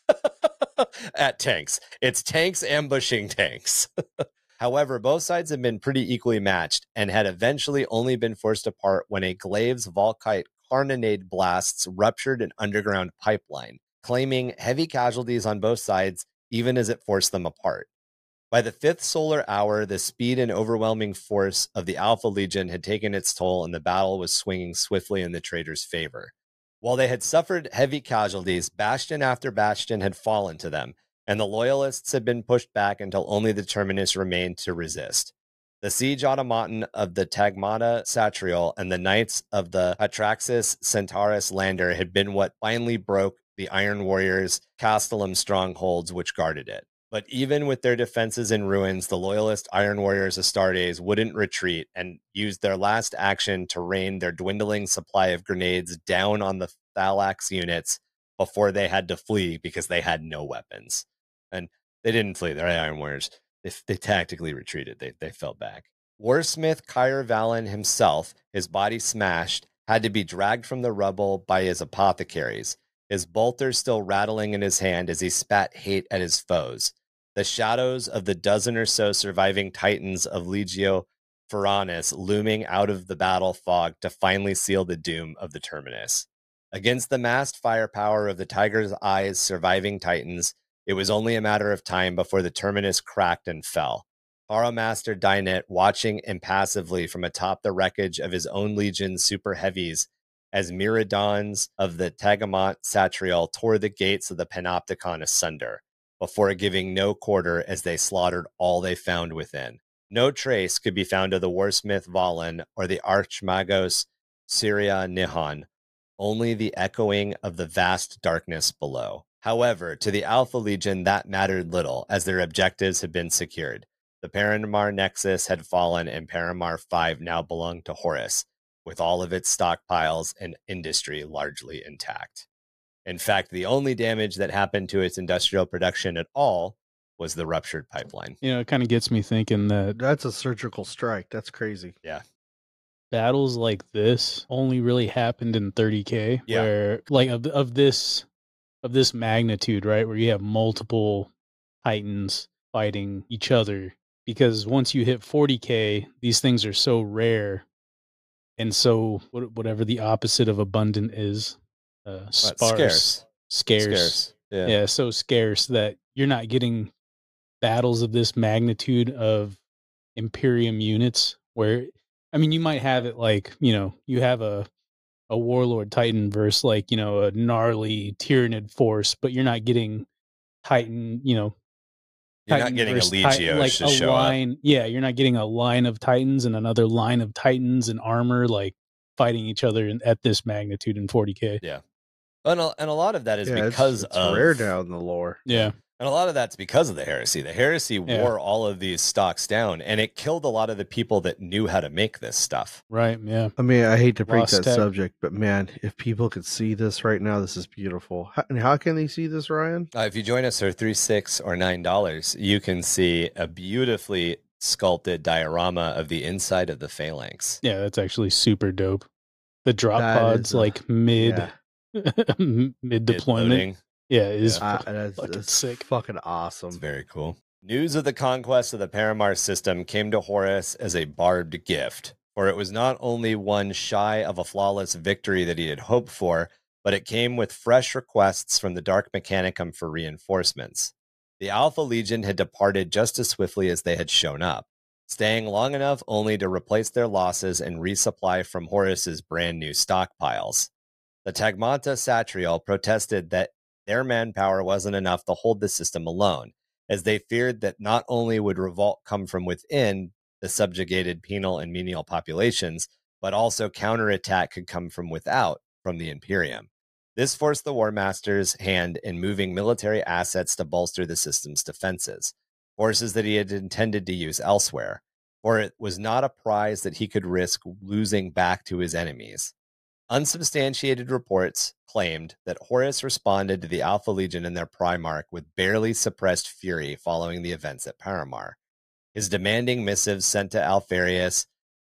at tanks. It's tanks ambushing tanks. However, both sides have been pretty equally matched and had eventually only been forced apart when a Glaive's Volkite Carnonade blasts ruptured an underground pipeline, claiming heavy casualties on both sides, even as it forced them apart. By the fifth solar hour, the speed and overwhelming force of the Alpha Legion had taken its toll, and the battle was swinging swiftly in the traitors' favor. While they had suffered heavy casualties, bastion after bastion had fallen to them, and the Loyalists had been pushed back until only the Terminus remained to resist. The siege automaton of the Tagmata Satrial and the knights of the Atraxis Centaurus Lander had been what finally broke the Iron Warriors' Castellum strongholds which guarded it. But even with their defenses in ruins, the Loyalist Iron Warriors Astartes wouldn't retreat and used their last action to rain their dwindling supply of grenades down on the Thalax units before they had to flee because they had no weapons. And they didn't flee, they're Iron Warriors. They, they tactically retreated, they, they fell back. Warsmith Kyr Valen himself, his body smashed, had to be dragged from the rubble by his apothecaries. his bolter still rattling in his hand as he spat hate at his foes. The shadows of the dozen or so surviving titans of Legio Ferranis looming out of the battle fog to finally seal the doom of the Terminus. Against the massed firepower of the Tiger's Eye's surviving titans, it was only a matter of time before the Terminus cracked and fell. Master Dynet watching impassively from atop the wreckage of his own legion's super heavies as Myrmidons of the Tagamont Satriel tore the gates of the Panopticon asunder, before giving no quarter as they slaughtered all they found within. No trace could be found of the warsmith Valen or the Archmagos Syria Nihon, only the echoing of the vast darkness below. However, to the Alpha Legion that mattered little, as their objectives had been secured. The Paramar Nexus had fallen, and Paramar five now belonged to Horus, with all of its stockpiles and industry largely intact. In fact, the only damage that happened to its industrial production at all was the ruptured pipeline. You know, it kind of gets me thinking that That's a surgical strike. That's crazy. Yeah. battles like this only really happened in thirty K, Yeah. where like of of this of this magnitude, right? Where you have multiple titans fighting each other. Because once you hit forty K, these things are so rare, and so what- whatever the opposite of abundant is, uh, What, sparse, scarce. scarce, Scarce. Yeah. yeah, so scarce that you're not getting battles of this magnitude of Imperium units. Where, I mean, you might have it like, you know, you have a a warlord titan versus like, you know, a gnarly tyrannid force, but you're not getting titan, you know. You're Titan not getting a versus Legio Titan, like to a show line, up. yeah, you're not getting a line of Titans and another line of Titans in armor, like fighting each other in, at this magnitude in forty K. Yeah. And a, and a lot of that is Yeah, it's- because it's, of rare now in the lore. Yeah, And a lot of that's because of the heresy. The heresy Yeah. wore all of these stocks down, and it killed a lot of the people that knew how to make this stuff. right. Yeah, I mean, I hate to break Lost that tech. subject, but man, if people could see this right now, this is beautiful. How, and how can they see this, Ryan? Uh, if you join us for three, six, or nine dollars, you can see a beautifully sculpted diorama of the inside of the phalanx. yeah, that's actually super dope. The drop That pods, is a- like mid Yeah. mid deployment, Mid-loading. yeah, is Uh, that's, fucking that's sick. fucking It's awesome. very cool. News of the conquest of the Paramar system came to Horus as a barbed gift, for it was not only one shy of a flawless victory that he had hoped for, but it came with fresh requests from the Dark Mechanicum for reinforcements. The Alpha Legion had departed just as swiftly as they had shown up, staying long enough only to replace their losses and resupply from Horus's brand new stockpiles. The Tagmata Satriel protested that their manpower wasn't enough to hold the system alone, as they feared that not only would revolt come from within the subjugated penal and menial populations, but also counterattack could come from without, from the Imperium. This forced the War Master's hand in moving military assets to bolster the system's defenses, forces that he had intended to use elsewhere, for it was not a prize that he could risk losing back to his enemies. Unsubstantiated reports claimed that Horus responded to the Alpha Legion and their Primarch with barely suppressed fury following the events at Paramar. His demanding missives sent to Alpharius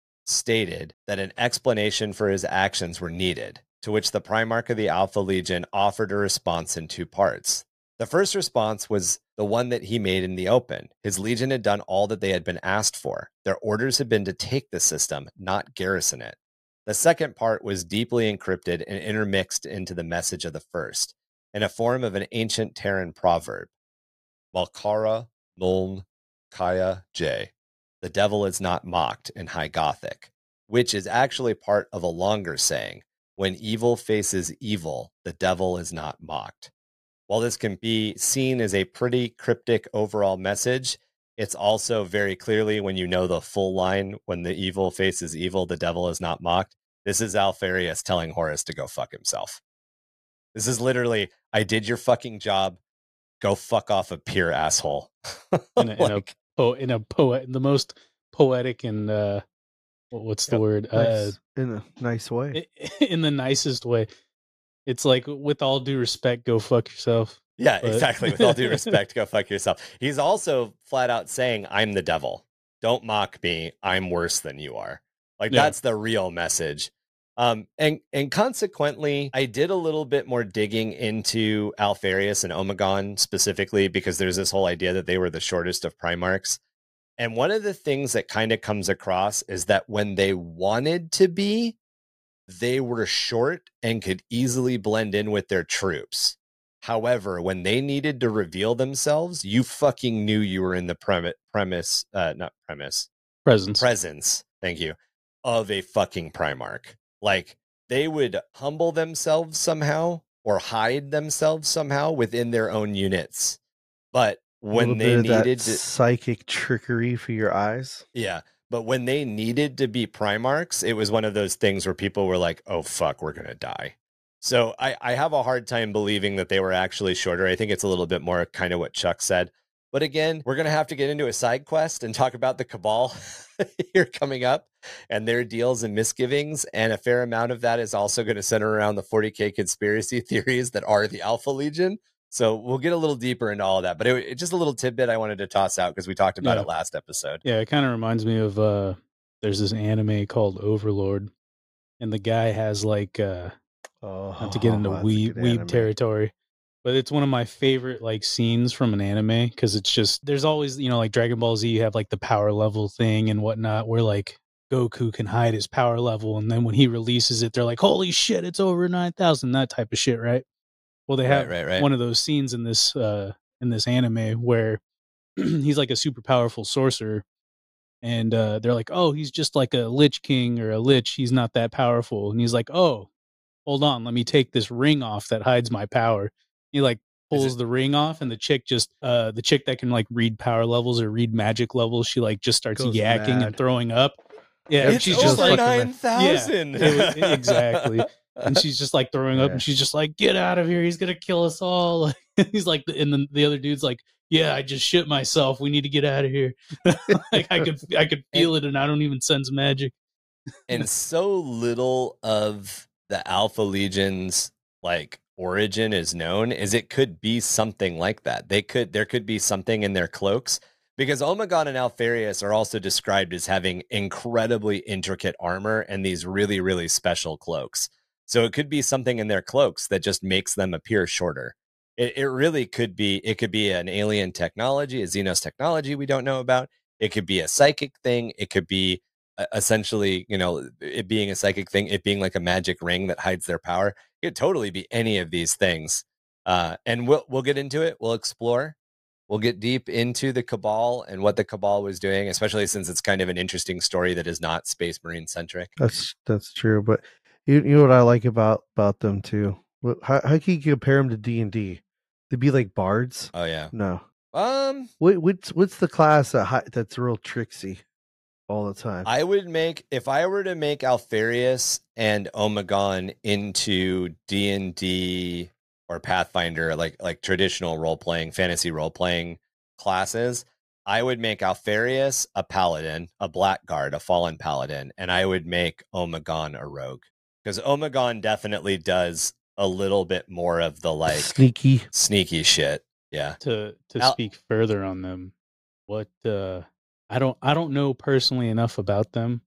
stated that an explanation for his actions were needed, to which the Primarch of the Alpha Legion offered a response in two parts. The first response was the one that he made in the open. His legion had done all that they had been asked for. Their orders had been to take the system, not garrison it. The second part was deeply encrypted and intermixed into the message of the first, in a form of an ancient Terran proverb. Malkara Nuln Kaya J. The devil is not mocked in High Gothic, which is actually part of a longer saying, when evil faces evil, the devil is not mocked. While this can be seen as a pretty cryptic overall message, it's also very clearly, when you know the full line, when the evil faces evil, the devil is not mocked. This is Alpharius telling Horus to go fuck himself. This is literally, I did your fucking job. Go fuck off a peer, asshole. In a, in a, Like, po- in a poet, the most poetic and uh, what- what's the Yep. word? Uh, Nice. In a nice way. in the nicest way. It's like, with all due respect, go fuck yourself. yeah, But- exactly. With all due respect, go fuck yourself. He's also flat out saying, I'm the devil. Don't mock me. I'm worse than you are. Like, Yeah. that's the real message. Um, and and consequently, I did a little bit more digging into Alpharius and Omegon specifically because there's this whole idea that they were the shortest of Primarchs. And one of the things that kind of comes across is that when they wanted to be, they were short and could easily blend in with their troops. However, when they needed to reveal themselves, you fucking knew you were in the premi- premise, uh, not premise, Presence. presence, thank you, of a fucking Primarch. Like, they would humble themselves somehow or hide themselves somehow within their own units. But A little when bit they of that needed to, psychic trickery for your eyes. yeah, but when they needed to be Primarchs, it was one of those things where people were like, oh, fuck, we're going to die. So I, I have a hard time believing that they were actually shorter. I think it's a little bit more kind of what Chuck said. But again, we're going to have to get into a side quest and talk about the Cabal here coming up and their deals and misgivings. And a fair amount of that is also going to center around the forty K conspiracy theories that are the Alpha Legion. So we'll get a little deeper into all of that. But it, it just a little tidbit I wanted to toss out because we talked about Yeah. it last episode. Yeah, it kind of reminds me of uh there's this anime called Overlord, and the guy has like uh Oh, not to get into that's a weeb, good weeb anime. territory, but it's one of my favorite like scenes from an anime because it's just there's always, you know, like Dragon Ball Z, you have like the power level thing and whatnot where like Goku can hide his power level, and then when he releases it, they're like, holy shit, it's over nine thousand, that type of shit, right? Well, they Right, have right, right. one of those scenes in this uh in this anime where he's like a super powerful sorcerer, and uh they're like, oh, he's just like a Lich King or a Lich, he's not that powerful. And he's like, oh, hold on, let me take this ring off that hides my power. He like pulls it- the ring off, and the chick just uh the chick that can like read power levels or read magic levels, she like just starts Goes yakking mad. and throwing up. Yeah, Yep, and It's she's she just over goes like fucking nine thousand. Yeah, it- it- exactly. And she's just like throwing up, Yeah. and she's just like, get out of here, he's gonna kill us all. He's like, and then the other dude's like, yeah, I just shit myself, we need to get out of here. Like I could I could feel it, and I don't even sense magic. And so little of the Alpha Legion's like origin is known is it could be something like that. They could there could be something in their cloaks because Omegon and Alpharius are also described as having incredibly intricate armor and these really, really special cloaks. So it could be something in their cloaks that just makes them appear shorter. It, it really could be, it could be an alien technology, a Xenos technology we don't know about. It could be a psychic thing. It could be uh, essentially, you know, it being a psychic thing, it being like a magic ring that hides their power. It could totally be any of these things. Uh, and we'll, we'll get into it. We'll explore. We'll get deep into the Cabal and what the Cabal was doing, especially since it's kind of an interesting story that is not Space Marine centric. That's that's true, but you you know what I like about about them too. What- How how can you compare them to D and D? They'd be like bards. Oh yeah. No, Um, what what's what's the class that hi- that's real tricksy all the time? I would make if I were to make Alpharius and Omegon into D and D or Pathfinder, like like traditional role playing, fantasy role playing classes, I would make Alpharius a paladin, a blackguard, a fallen paladin, and I would make Omegon a rogue because Omegon definitely does a little bit more of the like Sneaky. sneaky shit. Yeah. to to Al- speak further on them, what uh I don't I don't know personally enough about them,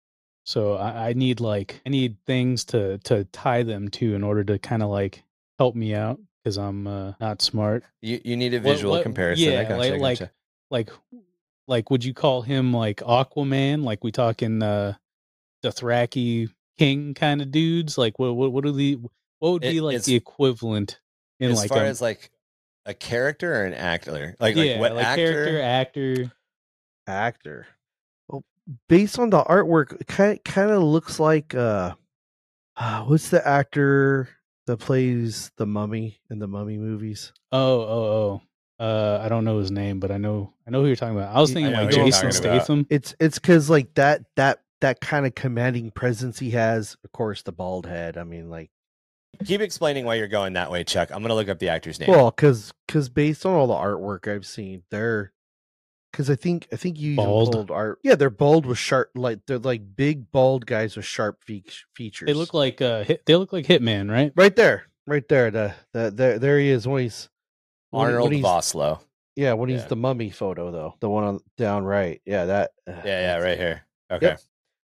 so I, I need like I need things to to tie them to in order to kind of like help me out because I'm uh, not smart. You you need a What- visual what- comparison. Yeah, I gotcha, like I like gotcha. like like would you call him like Aquaman? Like we talking uh Dothraki king kind of dudes? Like what what what are the what would be It- like it's- the equivalent in as like far a, as like a character or an actor, like yeah like what like actor? character actor. actor. Well, based on the artwork, it kind kind of looks like uh, uh, what's the actor that plays the Mummy in the Mummy movies? Oh, oh, oh. Uh, I don't know his name, but I know I know who you're talking about. I was I thinking know like who you're Jason talking about. Statham. It's it's because like that that that kind of commanding presence he has. Of course, the bald head. I mean, like, Keep explaining why you're going that way, Chuck. I'm gonna look up the actor's name. well, because because based on all the artwork I've seen, they're because I think I think you even Bald. pulled art. Yeah, they're bald with sharp, like they're like big bald guys with sharp fe- features. They look like uh, hit, they look like Hitman, right? right there, right there. The, the there there he is when he's when, Arnold when he's, Vosloo. Yeah, when he's Yeah. the mummy photo though, the one on down right. Yeah, that. uh, Yeah, yeah, right here. Okay. Yep.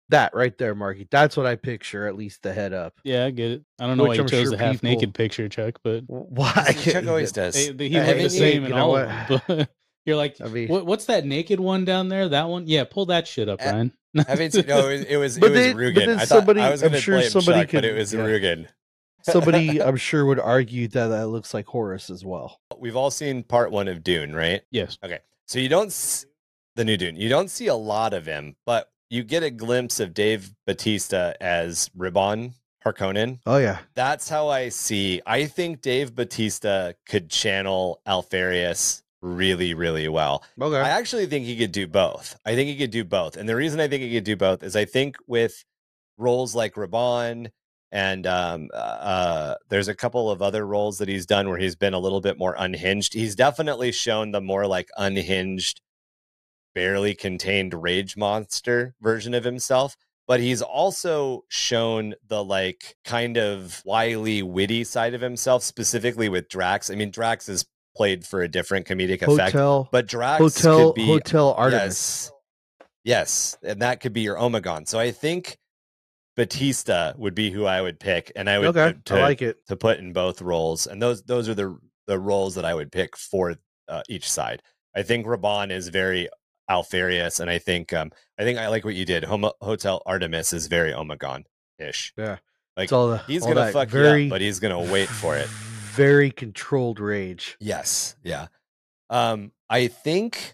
That right there, Marky. That's what I picture, at least the head up. Yeah, I get it. I don't know Which why you I'm chose sure the half naked people- picture, Chuck, but Why? Chuck always does. they, they, he Hey, looked the you- same in you know all what? of them. But you're like, I mean, what, what's that naked one down there? That one? Yeah, pull that shit up, Eh, Ryan. Haven't seen, no, it, it was But it was then- but Rugen. then I thought somebody- I was I'm going to sure blame somebody Chuck, but it could- was yeah. Rugen. somebody, I'm sure, would argue that that looks like Horus as well. We've all seen part one of Dune, right? Yes. Okay, so you don't s- the new Dune. You don't see a lot of him, but you get a glimpse of Dave Bautista as Ribbon Harkonnen. Oh yeah, That's how I see. I think Dave Bautista could channel Alfarius really, really well. okay. I actually think he could do both. I think he could do both. And the reason I think he could do both is I think with roles like Raban and um, uh, there's a couple of other roles that he's done where he's been a little bit more unhinged. He's definitely shown the more like unhinged, barely contained rage monster version of himself. But he's also shown the like kind of wily, witty side of himself, specifically with Drax. I mean, Drax is played for a different comedic effect, Hotel, but Drax hotel, could be hotel Artemis. yes, yes, and that could be your Omegon. So I think Batista would be who I would pick, and I would Okay, to, I like it. to put in both roles, and those those are the the roles that I would pick for uh, each side. I think Raban is very Alfarius, and I think um I think I like what you did. Homo- Hotel Artemis is very Omegon ish. Yeah, Like it's all the, he's all gonna that fuck very, you up, but he's gonna wait for it. Very controlled rage. Yes, yeah. Um, I think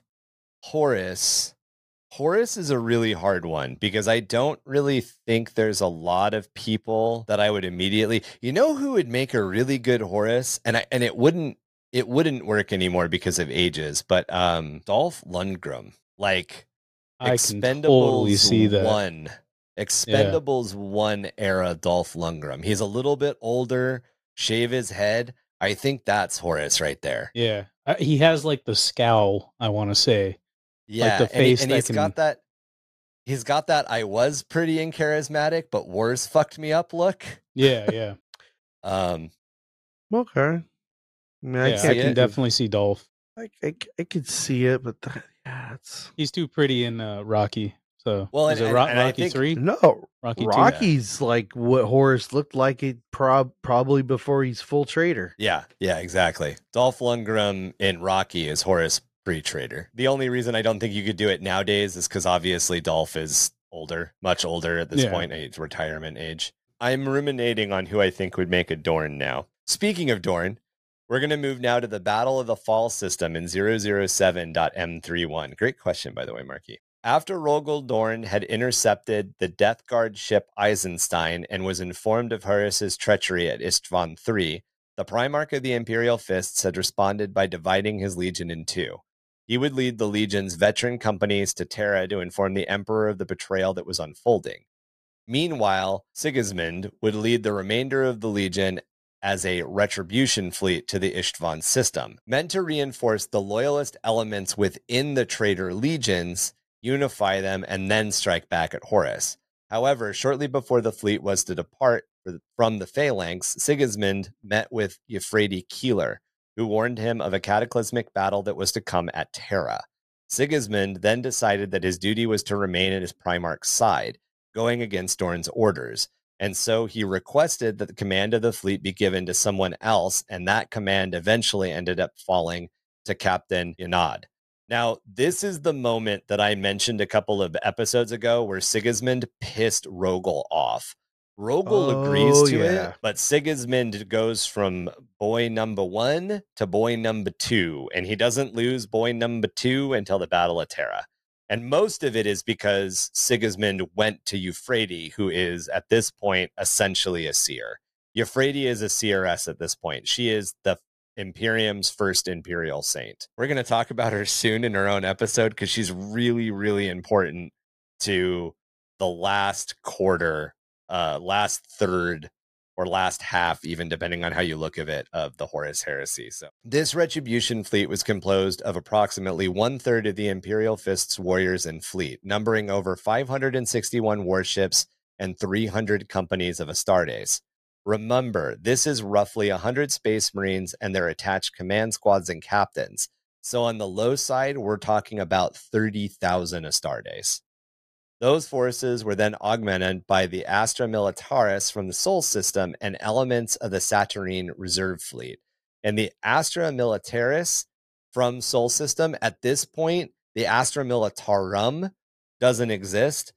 Horus. Horus is a really hard one because I don't really think there's a lot of people that I would immediately. You know who would make a really good Horus, and I and it wouldn't it wouldn't work anymore because of ages. But um, Dolph Lundgren, like I can Expendables totally see that. one, Expendables one era Dolph Lundgren. He's a little bit older, shave his head. I think that's Horus right there. Yeah. Uh, he has like the scowl, I want to say. Yeah, the and he- face and, that he's can- got that. He's got that. I was pretty and charismatic, but wars fucked me up. Look. Yeah, yeah. Um. Okay. I mean, I yeah, I see can't. can it. definitely see Dolph. I, I, I could see it, but the, yeah, it's He's too pretty in uh, Rocky. So Well, was and- it and- Ro- and I Rocky think- three? no. Rocky two? Rocky's like what Horus looked like it prob probably before he's full trader. Yeah. Yeah. Exactly. Dolph Lundgren in Rocky is Horus pre-trader. The only reason I don't think you could do it nowadays is because obviously Dolph is older, much older at this Yeah. point, age retirement age. I'm ruminating on who I think would make a Dorn now. Speaking of Dorn, we're going to move now to the Battle of the Fall system in zero zero seven dot M thirty-one. Great question, by the way, Marky. After Rogel Dorn had intercepted the Death Guard ship Eisenstein and was informed of Horus's treachery at Istvan three, the Primarch of the Imperial Fists had responded by dividing his legion in two. He would lead the legion's veteran companies to Terra to inform the Emperor of the betrayal that was unfolding. Meanwhile, Sigismund would lead the remainder of the legion as a retribution fleet to the Istvan system, meant to reinforce the loyalist elements within the traitor legions, unify them, and then strike back at Horus. However, shortly before the fleet was to depart from the Phalanx, Sigismund met with Euphrates Keeler, who warned him of a cataclysmic battle that was to come at Terra. Sigismund then decided that his duty was to remain at his Primarch's side, going against Dorn's orders, and so he requested that the command of the fleet be given to someone else, and that command eventually ended up falling to Captain Yonad. Now, this is the moment that I mentioned a couple of episodes ago where Sigismund pissed Rogel off. Rogel Oh, agrees to yeah. it, but Sigismund goes from boy number one to boy number two, and he doesn't lose boy number two until the Battle of Terra. And most of it is because Sigismund went to Euphrates, who is at this point essentially a seer. Euphrates is a seeress at this point. She is the Imperium's first imperial saint. We're going to talk about her soon in her own episode because she's really, really important to the last quarter, uh, last third, or last half, even depending on how you look at it, of the Horus Heresy. So this retribution fleet was composed of approximately one third of the Imperial Fist's warriors and fleet, numbering over five hundred sixty-one warships and three hundred companies of Astartes. Remember, this is roughly one hundred Space Marines and their attached command squads and captains. So on the low side, we're talking about thirty thousand Astartes. Those forces were then augmented by the Astra Militaris from the Sol system and elements of the Saturnine Reserve Fleet. And the Astra Militaris from Sol system, at this point, the Astra Militarum doesn't exist,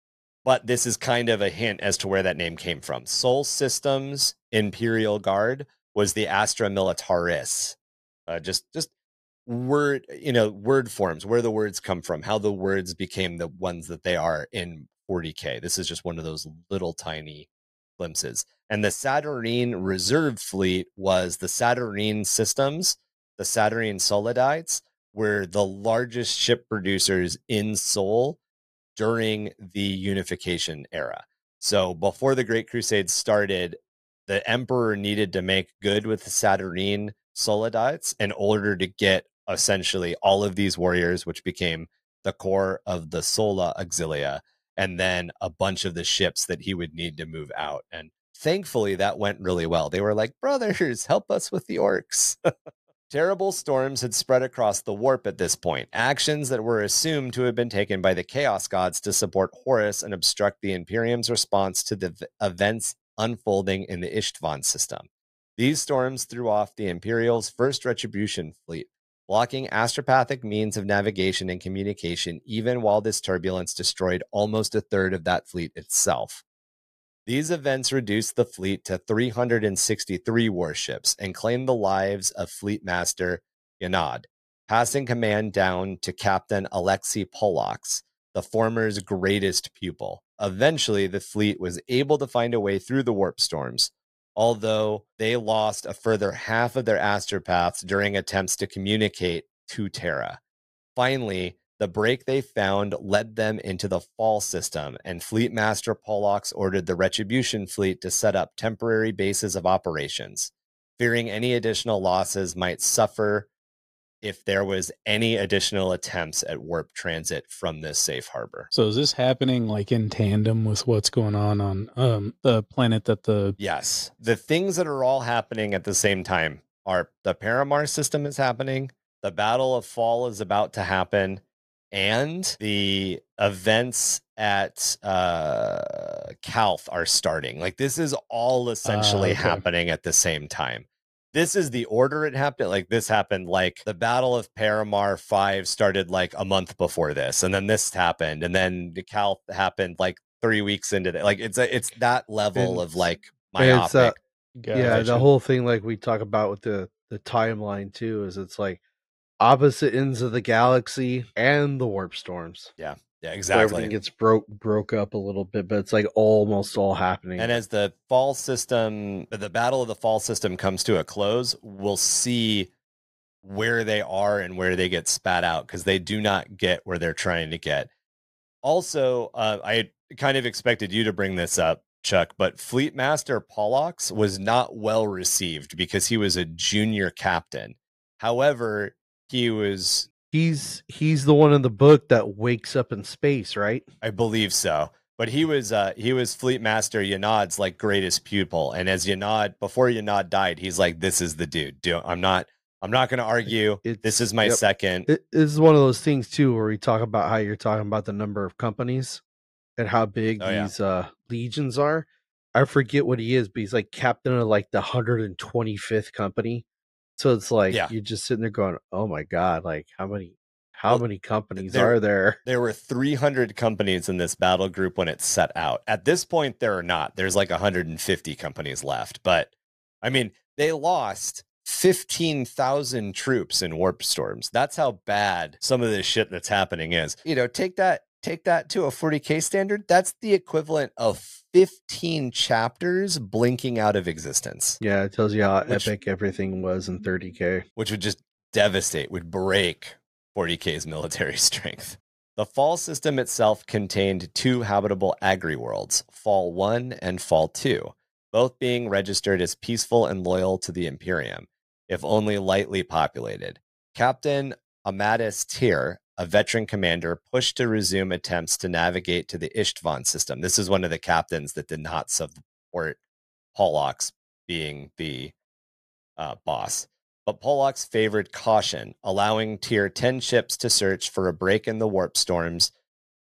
but this is kind of a hint as to where that name came from. Sol Systems Imperial Guard was the Astra Militaris. Uh, just, just word, you know, word forms, where the words come from, how the words became the ones that they are in forty K. This is just one of those little tiny glimpses. And the Saturnine Reserve Fleet was the Saturnine Systems, the Saturnine Solidites, were the largest ship producers in Sol during the unification era. So before the Great Crusade started, the Emperor needed to make good with the Saturnine Solidites in order to get essentially all of these warriors, which became the core of the Sola Auxilia, and then a bunch of the ships that he would need to move out. And thankfully, that went really well. They were like, brothers, help us with the orcs. Terrible storms had spread across the warp at this point, actions that were assumed to have been taken by the Chaos Gods to support Horus and obstruct the Imperium's response to the v- events unfolding in the Ishtvan system. These storms threw off the Imperial's first retribution fleet, blocking astropathic means of navigation and communication, even while this turbulence destroyed almost a third of that fleet itself. These events reduced the fleet to three hundred sixty-three warships and claimed the lives of Fleet Master Yanad, passing command down to Captain Alexei Polaks, the former's greatest pupil. Eventually, the fleet was able to find a way through the warp storms, although they lost a further half of their astropaths during attempts to communicate to Terra. Finally, the break they found led them into the Fall system, and Fleet Master Polaks ordered the Retribution fleet to set up temporary bases of operations, fearing any additional losses might suffer if there was any additional attempts at warp transit from this safe harbor. So is this happening like in tandem with what's going on on um, the planet that the... Yes. The things that are all happening at the same time are the Paramar system is happening, the Battle of Fall is about to happen, and the events at uh, Calth are starting. Like, this is all essentially Uh, okay. happening at the same time. This is the order it happened. Like, this happened, like, the Battle of Paramar five started, like, a month before this, and then this happened, and then the Calth happened, like, three weeks into it. Like, it's a, it's that level And of, like, and it's, uh, myopic. yeah, the Gotcha. whole thing, like we talk about with the the timeline too, is it's like opposite ends of the galaxy and the warp storms. Yeah, yeah, So exactly. everything gets broke broke up a little bit, but it's like almost all happening. And as the fall system, the battle of the fall system comes to a close, we'll see where they are and where they get spat out, because they do not get where they're trying to get. Also, uh, I kind of expected you to bring this up, Chuck, but Fleet Master Polaks was not well received because he was a junior captain. However, he was, He's he's the one in the book that wakes up in space, right? I believe so. But he was uh, he was Fleet Master Yanad's like greatest pupil, and as Yanad, before Yanad died, he's like, "This is the dude. Do, I'm not I'm not going to argue. It's- This is my yep. second." It this is one of those things too where we talk about how you're talking about the number of companies and how big Oh, yeah. these uh legions are. I forget what he is, but he's like captain of like the one hundred twenty-fifth company. So it's like Yeah. you're just sitting there going, "Oh my god, like how many how Well, many companies there- are there?" There were three hundred companies in this battle group when it set out. At this point, there are not. There's like one hundred fifty companies left. But, I mean, they lost fifteen thousand troops in warp storms. That's how bad some of this shit that's happening is. You know, take that take that to a forty K standard. That's the equivalent of fifteen chapters blinking out of existence, Yeah, it tells you how Which- epic everything was in thirty K. which would just devastate, would break forty K's military strength. The Fall system itself contained two habitable agri-worlds, Fall one and Fall two, both being registered as peaceful and loyal to the Imperium, if only lightly populated. Captain Amadis Tyr, a veteran commander, pushed to resume attempts to navigate to the Ishtvan system. This is one of the captains that did not support Polaks being the uh, boss. But Polaks favored caution, allowing Tier ten ships to search for a break in the warp storms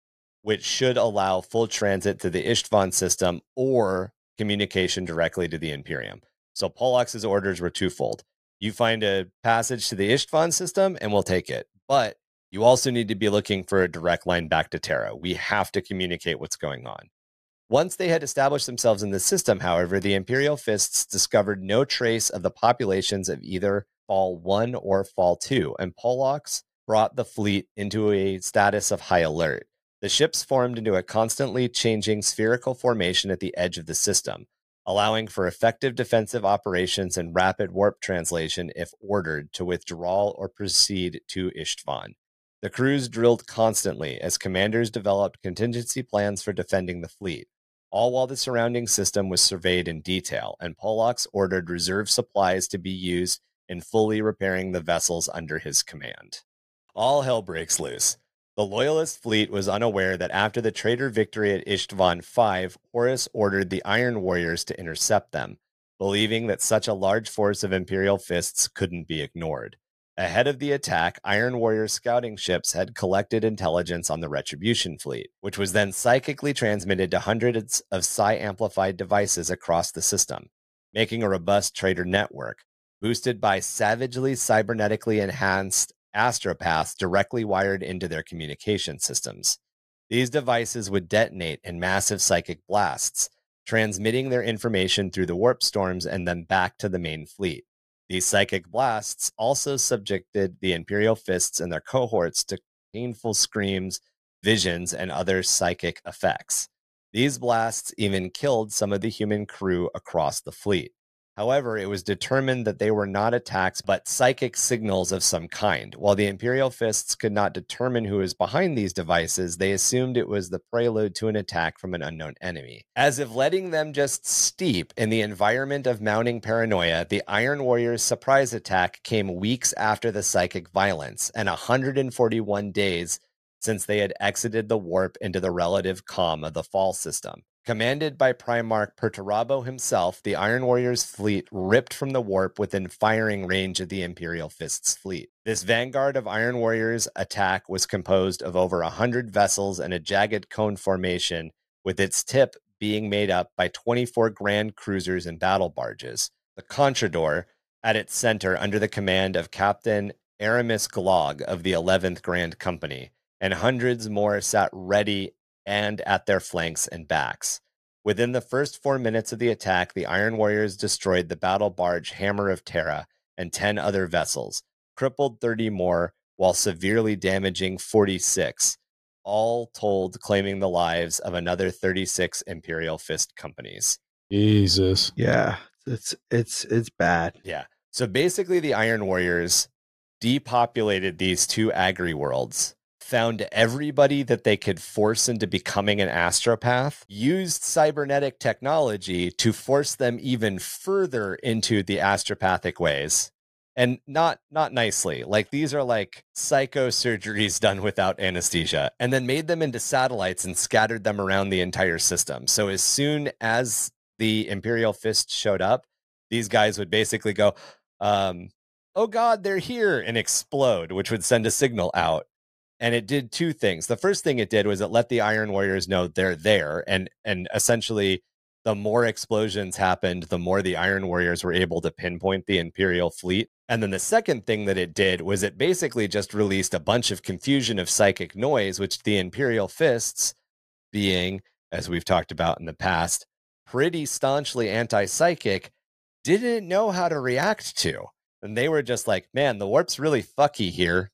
which should allow full transit to the Ishtvan system or communication directly to the Imperium. So Pollux' orders were twofold. You find a passage to the Ishtvan system and we'll take it. But you also need to be looking for a direct line back to Terra. We have to communicate what's going on. Once they had established themselves in the system, however, the Imperial Fists discovered no trace of the populations of either Fall one or Fall two, and Pollux brought the fleet into a status of high alert. The ships formed into a constantly changing spherical formation at the edge of the system, allowing for effective defensive operations and rapid warp translation if ordered to withdraw or proceed to Ishtvan. The crews drilled constantly as commanders developed contingency plans for defending the fleet, all while the surrounding system was surveyed in detail, and Pollux ordered reserve supplies to be used in fully repairing the vessels under his command. All hell breaks loose. The Loyalist fleet was unaware that after the traitor victory at Ishtvan five, Horus ordered the Iron Warriors to intercept them, believing that such a large force of Imperial Fists couldn't be ignored. Ahead of the attack, Iron Warrior scouting ships had collected intelligence on the Retribution fleet, which was then psychically transmitted to hundreds of psi-amplified devices across the system, making a robust traitor network, boosted by savagely cybernetically enhanced astropaths directly wired into their communication systems. These devices would detonate in massive psychic blasts, transmitting their information through the warp storms and then back to the main fleet. These psychic blasts also subjected the Imperial Fists and their cohorts to painful screams, visions, and other psychic effects. These blasts even killed some of the human crew across the fleet. However, it was determined that they were not attacks but psychic signals of some kind. While the Imperial Fists could not determine who was behind these devices, they assumed it was the prelude to an attack from an unknown enemy. As if letting them just steep in the environment of mounting paranoia, the Iron Warriors' surprise attack came weeks after the psychic violence, and one hundred forty-one days since they had exited the warp into the relative calm of the Fall system. Commanded by Primarch Perturabo himself, the Iron Warriors' fleet ripped from the warp within firing range of the Imperial Fists' fleet. This vanguard of Iron Warriors' attack was composed of over a hundred vessels and a jagged cone formation, with its tip being made up by twenty-four grand cruisers and battle barges. The Contrador, at its center under the command of Captain Aramis Glog of the eleventh Grand Company, and hundreds more sat ready and at their flanks and backs. Within the first four minutes of the attack, the Iron Warriors destroyed the battle barge Hammer of Terra and ten other vessels, crippled thirty more, while severely damaging forty-six, all told claiming the lives of another thirty-six Imperial Fist companies. Jesus. Yeah, it's it's it's bad. Yeah. So basically the Iron Warriors depopulated these two agri worlds, found everybody that they could force into becoming an astropath, used cybernetic technology to force them even further into the astropathic ways. And not not nicely. Like, these are like psycho surgeries done without anesthesia, and then made them into satellites and scattered them around the entire system. So as soon as the Imperial Fist showed up, these guys would basically go, um, oh God, they're here, and explode, which would send a signal out. And it did two things. The first thing it did was it let the Iron Warriors know they're there. And, and essentially, the more explosions happened, the more the Iron Warriors were able to pinpoint the Imperial fleet. And then the second thing that it did was it basically just released a bunch of confusion of psychic noise, which the Imperial Fists, being, as we've talked about in the past, pretty staunchly anti-psychic, didn't know how to react to. And they were just like, man, the warp's really fucky here.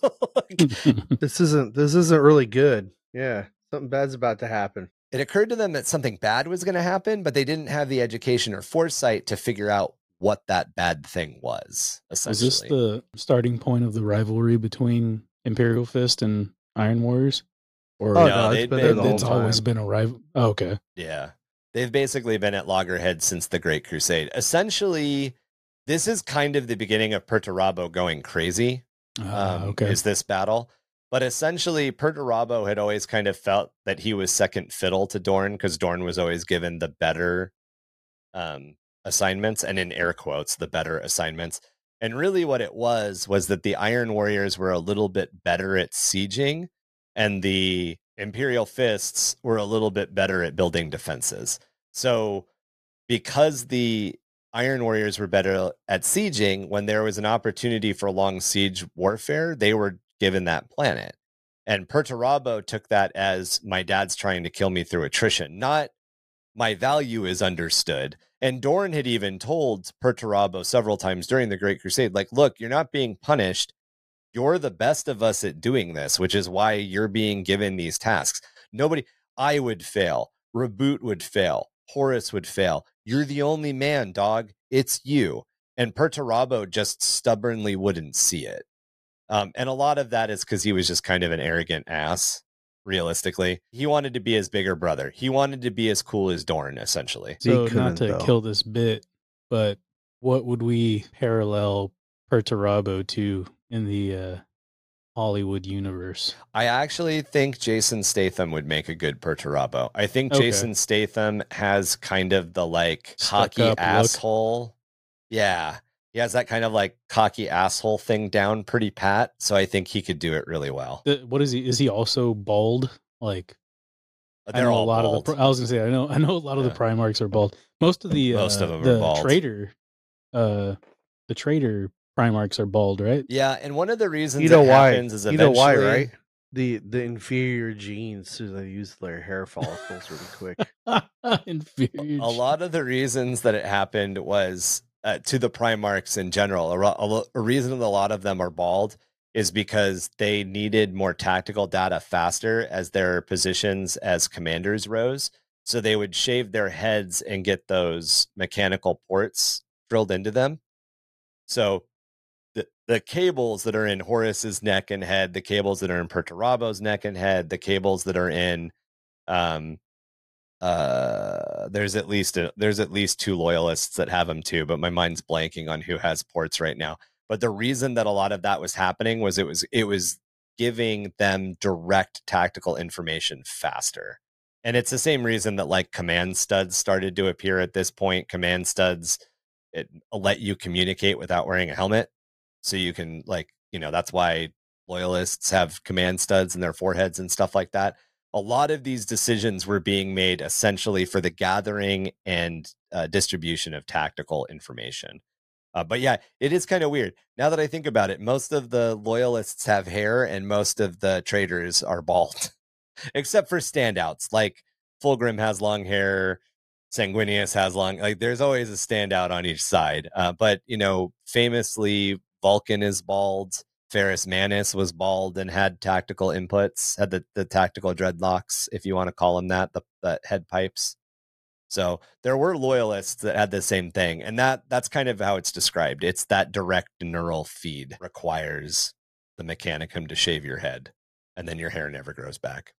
This isn't this isn't really good. Yeah, something bad's about to happen. It occurred to them that something bad was going to happen, but they didn't have the education or foresight to figure out what that bad thing was. Essentially, is this the starting point of the rivalry between Imperial Fist and Iron Warriors? Or Oh, no, no, it's they'd been been- there the whole it's always time. been a rival? Oh, okay. Yeah. They've basically been at loggerheads since the Great Crusade. Essentially, this is kind of the beginning of Perturabo going crazy. Ah, um, okay. is this battle. But essentially, Perturabo had always kind of felt that he was second fiddle to Dorn, because Dorn was always given the better um, assignments, and in air quotes, the better assignments. And really what it was, was that the Iron Warriors were a little bit better at sieging, and the Imperial Fists were a little bit better at building defenses. So because the Iron Warriors were better at sieging, when there was an opportunity for long siege warfare, they were given that planet. And Perturabo took that as my dad's trying to kill me through attrition, not my value is understood. And Dorn had even told Perturabo several times during the Great Crusade, like, look, you're not being punished. You're the best of us at doing this, which is why you're being given these tasks. Nobody, I would fail. Reboot would fail. Horus would fail. You're the only man, dog. It's you. And Perturabo just stubbornly wouldn't see it. Um, and a lot of that is because he was just kind of an arrogant ass, realistically. He wanted to be his bigger brother. He wanted to be as cool as Dorn, essentially. So He not to couldn't, though. kill this bit, but what would we parallel Perturabo to in the uh, Hollywood universe? I actually think Jason Statham would make a good Perturabo. I think Okay. Jason Statham has kind of the like Stuck cocky up look. asshole. Yeah. He has that kind of like cocky asshole thing down pretty pat. So I think he could do it really well. The, what is he? Is he also bald? Like But I they're know all a lot bald. of the. I was gonna say I know. I know a lot of Yeah. the Primarchs are bald. Most of the Most uh, of them are the bald. Traitor, uh, the Traitor Primarchs are bald, right? Yeah, and one of the reasons You know it why? happens is You eventually know why, right? The the inferior genes, so they use their hair follicles really quick. Inferior. a lot of the reasons that it happened was uh, to the Primarchs in general. A, ro- a, lo- a reason that a lot of them are bald is because they needed more tactical data faster as their positions as commanders rose. So they would shave their heads and get those mechanical ports drilled into them. So the, the cables that are in Horus's neck and head, the cables that are in Perturabo's neck and head, the cables that are in um, uh there's at least a, there's at least two loyalists that have them too, but my mind's blanking on who has ports right now. But the reason that a lot of that was happening was it was it was giving them direct tactical information faster. And it's the same reason that like command studs started to appear at this point. Command studs, it let you communicate without wearing a helmet, so you can like, you know, that's why loyalists have command studs in their foreheads and stuff like that. A lot of these decisions were being made essentially for the gathering and uh, distribution of tactical information. Uh, but yeah, it is kind of weird. Now that I think about it, most of the loyalists have hair and most of the traitors are bald, except for standouts. Like Fulgrim has long hair, Sanguinius has long, like there's always a standout on each side. Uh, but, you know, famously, Vulcan is bald. Ferrus Manus was bald and had tactical inputs, had the, the tactical dreadlocks, if you want to call them that, the, the head pipes. So there were loyalists that had the same thing. And that that's kind of how it's described. It's that direct neural feed requires the Mechanicum to shave your head, and then your hair never grows back.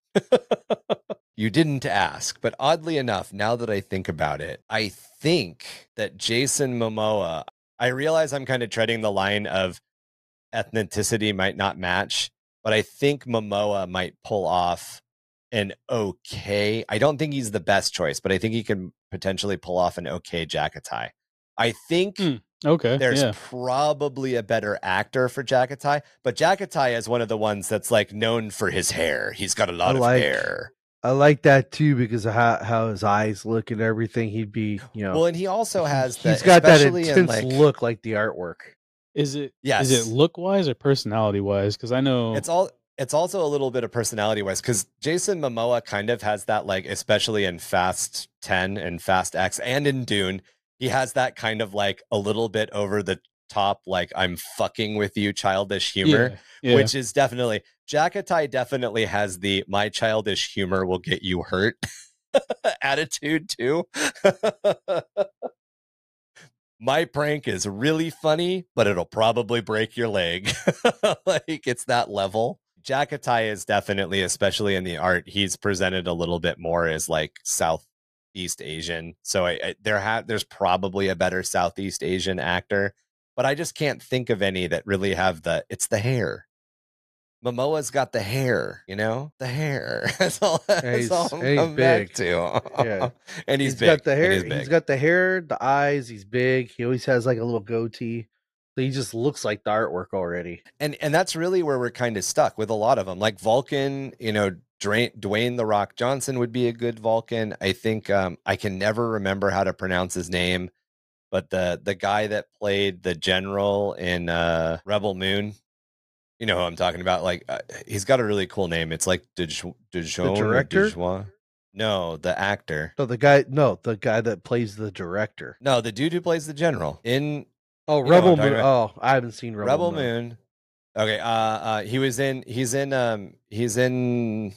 You didn't ask, but oddly enough, now that I think about it, I think that Jason Momoa, I realize I'm kind of treading the line of ethnicity might not match, but I think Momoa might pull off an okay. I don't think he's the best choice, but I think he can potentially pull off an okay Jackatai. I think Hmm, okay. there's Yeah. probably a better actor for Jackatai, but Jackatai is one of the ones that's like known for his hair. He's got a lot I of like- hair. I like that too because of how, how his eyes look and everything. He'd be, you know, Well, and he also has he's the, got that especially in, intense like, look like the artwork. Is it? Yes. Is it look wise or personality wise? Because I know It's all. It's also a little bit of personality wise because Jason Momoa kind of has that, like, especially in Fast ten and Fast X and in Dune, he has that kind of like a little bit over the top, like I'm fucking with you childish humor, yeah, yeah. which is definitely Jackatai definitely has the my childish humor will get you hurt attitude too. My prank is really funny, but it'll probably break your leg. Like it's that level. Jackatai is definitely, especially in the art, he's presented a little bit more as like Southeast Asian. So I, I, there ha- there's probably a better Southeast Asian actor, but I just can't think of any that really have the, it's the hair. Momoa's got the hair, you know, the hair. That's all, that's he's- all I'm and he's coming back big. to. Yeah. And he's, he's big. got the and hair. he's He's big. got the hair, the eyes. He's big. He always has like a little goatee. So he just looks like the artwork already. And and that's really where we're kind of stuck with a lot of them. Like Vulcan, you know, Dwayne, Dwayne the Rock Johnson would be a good Vulcan. I think um, I can never remember how to pronounce his name, but the the guy that played the general in uh, Rebel Moon, you know who I'm talking about. Like uh, he's got a really cool name. It's like Dijon, Dijon The director? Dijon? No, the actor. No, the guy. No, the guy that plays the director. No, the dude who plays the general in Oh, You know Rebel what I'm Moon. talking Oh, I haven't seen Rebel, Rebel Moon. Moon. Okay, uh, uh, he was in. He's in. Um, he's in.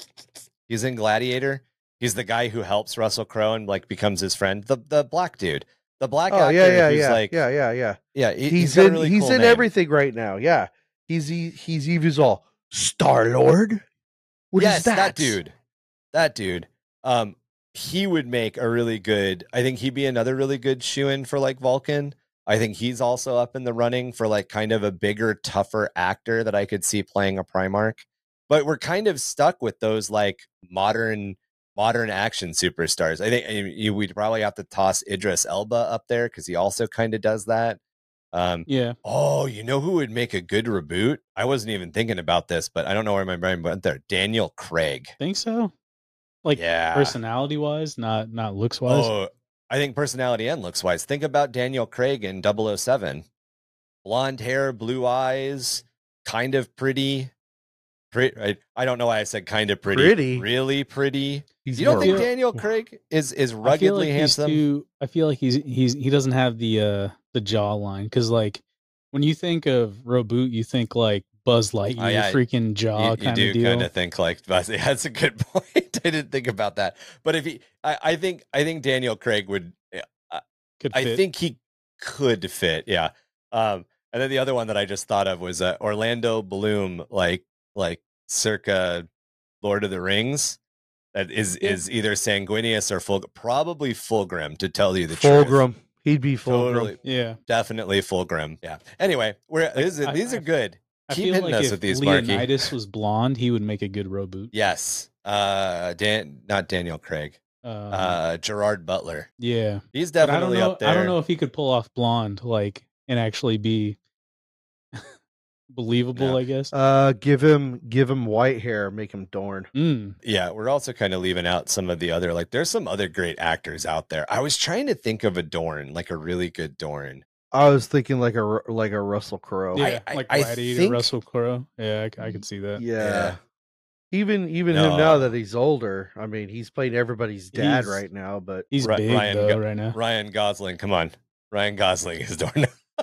He's in Gladiator. He's the guy who helps Russell Crowe and like becomes his friend. The the black dude. The black Oh actor yeah, yeah, who's yeah, like yeah, yeah, yeah. yeah. He, He's, he's got a in. really he's cool in name. everything right now. Yeah, he's he, he's he's all Star Lord. What is yes, that? that dude. That dude. Um, he would make a really good. I think he'd be another really good shoe-in for like Vulcan. I think he's also up in the running for like kind of a bigger, tougher actor that I could see playing a Primarch. But we're kind of stuck with those like modern, modern action superstars. I think I mean, you, we'd probably have to toss Idris Elba up there because he also kind of does that. Um, Yeah. Oh, you know who would make a good reboot? I wasn't even thinking about this, but I don't know where my brain went there. Daniel Craig. Think so? Like Yeah. personality wise, not not looks wise. Oh, I think personality and looks wise. Think about Daniel Craig in double oh seven. Blonde hair, blue eyes, kind of pretty. Pretty. I, I don't know why I said kind of pretty. Pretty? Really pretty. He's You don't more- think feel- Daniel Craig is is I feel ruggedly like handsome? he's too. I feel like he's he's he doesn't have the uh the jawline because like when you think of reboot, you think like Buzz Lightyear, Oh, yeah. freaking jaw you, you kind do of deal. kind of think like that's a good point. I didn't think about that. But if he, I, I think I think Daniel Craig would. Could I fit. think he could fit. Yeah. Um, and then the other one that I just thought of was uh, Orlando Bloom, like like circa Lord of the Rings. That is Yeah. is either Sanguinius or Fulg, probably Fulgrim, to tell you the truth. Fulgrim. He'd be Fulgrim. Totally, yeah. definitely Fulgrim. Yeah. Anyway, we're these, I- these I- are good. I Keep feel hitting like us if with these, Marky. Leonidas was blonde, he would make a good reboot. Yes. Uh, Dan, not Daniel Craig. Um, Uh, Gerard Butler. yeah. He's But I don't definitely know. up there. I don't know if he could pull off blonde, like, and actually be believable. No. I guess. Uh, give him give him white hair, make him Dorn. Mm. Yeah, we're also kind of leaving out some of the other, like, there's some other great actors out there. I was trying to think of a Dorn, like a really good Dorn. I was thinking like a Ru- like a Russell Crowe. Yeah, I- like I Gladiator, think- Russell Crowe. Yeah, I, c- I could see that. Yeah. Yeah. Even even No. him now that he's older. I mean, he's playing everybody's dad He's- right now, but He's Ri- big Ryan though Go- right now. Ryan Gosling, come on. Ryan Gosling is Dorn.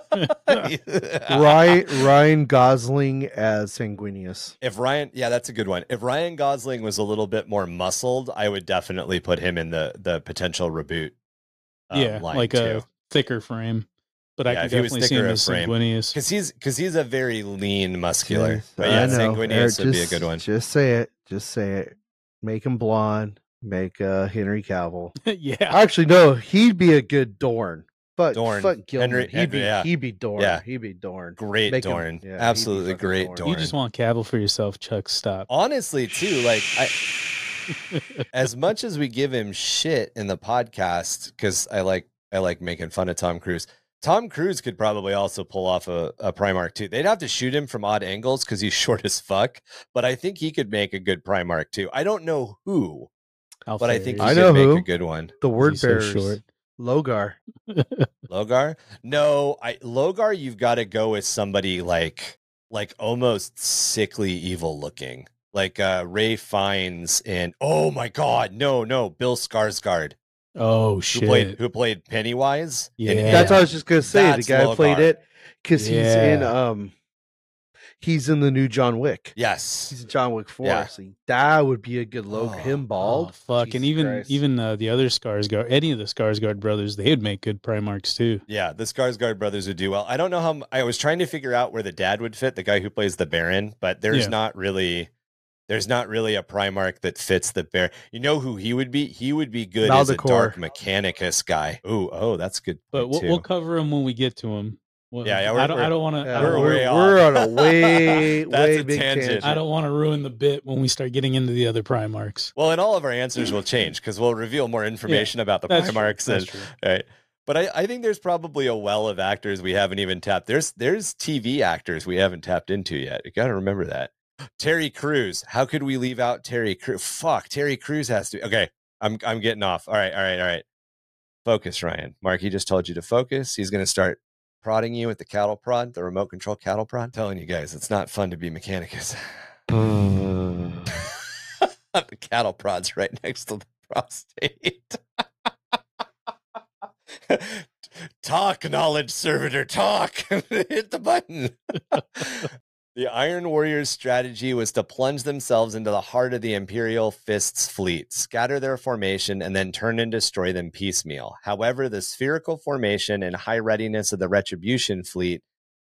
Ryan Ryan Gosling as Sanguinius. If Ryan, yeah, that's a good one. If Ryan Gosling was a little bit more muscled, I would definitely put him in the the potential reboot. um, yeah, line like too. a thicker frame. But I Yeah, could if he was definitely see thicker him of as frame. Sanguinius. Because he's because he's a very lean, muscular. Yes, But I yeah, know. Sanguinius Eric, would be a just- good one. Just say it. Just say it. Make him blonde. Make uh, Henry Cavill. yeah. Actually, no, he'd be a good Dorn. Fuck, Dorn. fuck Gilman. Henry- he'd be yeah. he'd be Dorn. Yeah. He'd be Dorn. Great Make him- Dorn. yeah, he'd be Absolutely fucking great Dorn. Dorn. You just want Cavill for yourself, Chuck. Stop. Honestly, too, like I as much as we give him shit in the podcast, because I like I like making fun of Tom Cruise. Tom Cruise could probably also pull off a, a Primarch too. They'd have to shoot him from odd angles because he's short as fuck. But I think he could make a good Primarch too. I don't know who, How but I fair think is he I could know make who. a good one. The word He's so bearers. short. Logar. Logar? No, I Logar, you've got to go with somebody like like almost sickly evil looking. Like uh Ray Fiennes in oh my god, no, no, Bill Skarsgård. Oh Who shit. played who played Pennywise? in Yeah. It. That's what I was just gonna say. That's the guy who played Logar. it because he's in Yeah. um he's in the new John Wick. Yes. He's in John Wick Four. Yeah. So that would be a good logo. Oh, Him bald. Oh, fuck. and Jesus even Christ. even uh, the other Skarsgård, any of the Skarsgård brothers, they'd make good Primarchs too. Yeah, the Skarsgård brothers would do well. I don't know how m- I was trying to figure out where the dad would fit, the guy who plays the Baron, but there's Yeah. not really there's not really a Primarch that fits the Baron. You know who he would be? He would be good as a Maldacor. Dark Mechanicus guy. Ooh, oh, that's a good. But point, we'll, too. we'll cover him when we get to him. Well, Yeah, yeah, I we're- don't. we're- I don't want to. Yeah, We're we're, way we're off. on a way, That's way a big tangent. tangent. I don't want to ruin the bit when we start getting into the other Primarchs. Well, and all of our answers will change because we'll reveal more information about the That's true, Primarchs. that's And, true. right. But I, I think there's probably a well of actors we haven't even tapped. There's there's T V actors we haven't tapped into yet. You got to remember that. Terry Crews. How could we leave out Terry Crews? Fuck, Terry Crews has to. Okay, I'm I'm getting off. All right, all right, all right. Focus, Ryan. Marky just told you to focus. He's going to start prodding you with the cattle prod, the remote control cattle prod. I'm telling you guys, it's not fun to be Mechanicus. The cattle prod's right next to the prostate. Talk, knowledge servitor, talk. Hit the button. The Iron Warriors' strategy was to plunge themselves into the heart of the Imperial Fist's fleet, scatter their formation, and then turn and destroy them piecemeal. However, the spherical formation and high readiness of the Retribution fleet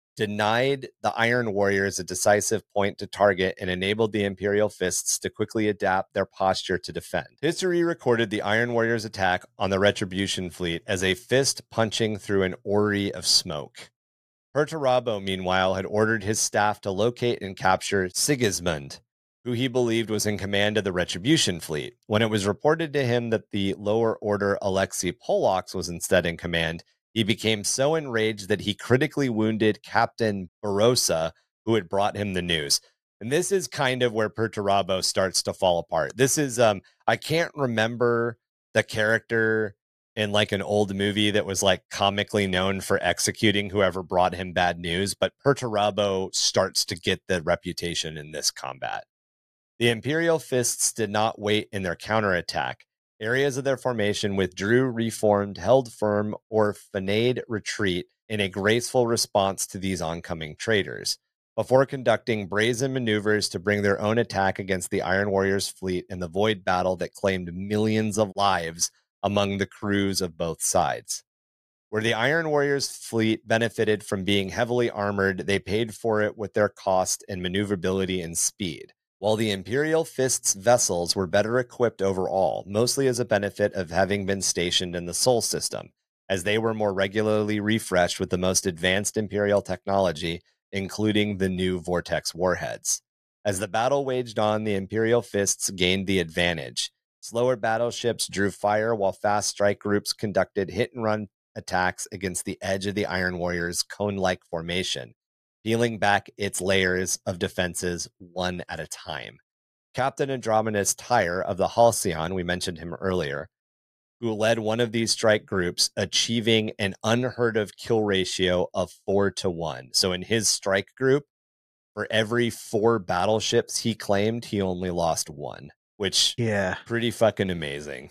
denied the Iron Warriors a decisive point to target and enabled the Imperial Fists to quickly adapt their posture to defend. History recorded the Iron Warriors' attack on the Retribution fleet as a fist punching through an orrery of smoke. Perturabo, meanwhile, had ordered his staff to locate and capture Sigismund, who he believed was in command of the Retribution fleet. When it was reported to him that the lower order Alexei Polox was instead in command, he became so enraged that he critically wounded Captain Barossa, who had brought him the news. And this is kind of where Perturabo starts to fall apart. This is, um, I can't remember the character in like an old movie that was like comically known for executing whoever brought him bad news, but Perturabo starts to get the reputation in this combat. The Imperial Fists did not wait in their counterattack. Areas of their formation withdrew, reformed, held firm, or feigned retreat in a graceful response to these oncoming traitors, before conducting brazen maneuvers to bring their own attack against the Iron Warriors fleet in the void battle that claimed millions of lives among the crews of both sides. Where the Iron Warriors fleet benefited from being heavily armored, they paid for it with their cost and maneuverability and speed, while the Imperial Fist's vessels were better equipped overall, mostly as a benefit of having been stationed in the Sol system, as they were more regularly refreshed with the most advanced Imperial technology, including the new Vortex warheads. As the battle waged on, the Imperial Fists gained the advantage. Slower battleships drew fire while fast strike groups conducted hit-and-run attacks against the edge of the Iron Warriors' cone-like formation, peeling back its layers of defenses one at a time. Captain Andromedas Tyre of the Halcyon, we mentioned him earlier, who led one of these strike groups, achieving an unheard-of kill ratio of four to one. So in his strike group, for every four battleships he claimed, he only lost one. Which, yeah, pretty fucking amazing.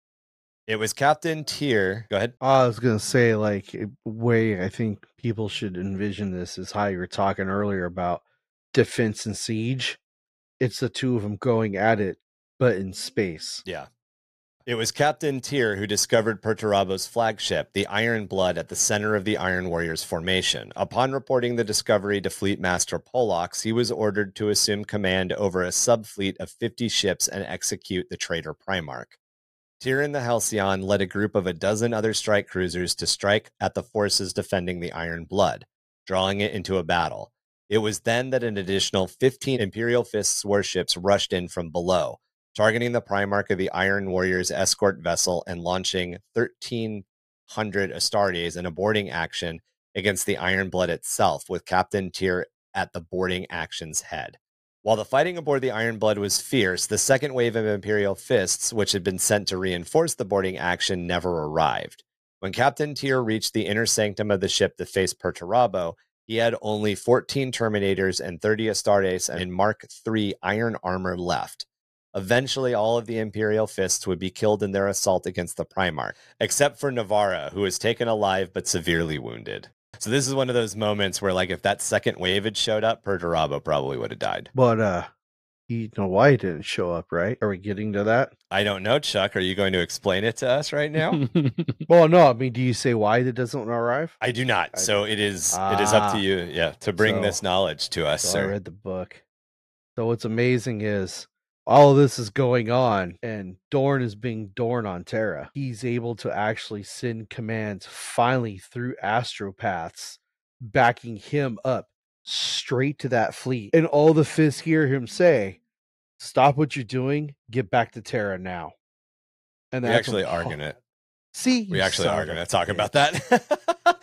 It was Captain Tyr. Go ahead. I was going to say, like, a way I think people should envision this is how you were talking earlier about defense and siege. It's the two of them going at it, but in space. Yeah. It was Captain Tyr who discovered Perturabo's flagship, the Iron Blood, at the center of the Iron Warriors formation. Upon reporting the discovery to Fleet Master Polox, he was ordered to assume command over a subfleet of fifty ships and execute the traitor Primarch. Tyr and the Halcyon led a group of a dozen other strike cruisers to strike at the forces defending the Iron Blood, drawing it into a battle. It was then that an additional fifteen Imperial Fists warships rushed in from below, targeting the Primarch of the Iron Warriors escort vessel and launching thirteen hundred Astartes in a boarding action against the Iron Blood itself, with Captain Tyr at the boarding action's head. While the fighting aboard the Iron Blood was fierce, the second wave of Imperial Fists, which had been sent to reinforce the boarding action, never arrived. When Captain Tyr reached the inner sanctum of the ship to face Perturabo, he had only fourteen Terminators and thirty Astartes and Mark three iron armor left. Eventually, all of the Imperial Fists would be killed in their assault against the Primarch, except for Navarra, who was taken alive but severely wounded. So this is one of those moments where, like, if that second wave had showed up, Perturabo probably would have died. But, uh, you know why he didn't show up, right? Are we getting to that? I don't know, Chuck. Are you going to explain it to us right now? Well, no, I mean, do you say why it doesn't arrive? I do not. I so it is ah, it is up to you, yeah, to bring so, this knowledge to us, so sir. I read the book. So what's amazing is all of this is going on, and Dorn is being Dorn on Terra. He's able to actually send commands finally through astropaths, backing him up straight to that fleet. And all the Fists hear him say, "Stop what you're doing. Get back to Terra now." And We that's actually when- are going to see. we you actually son are of going a to talk bitch. about that.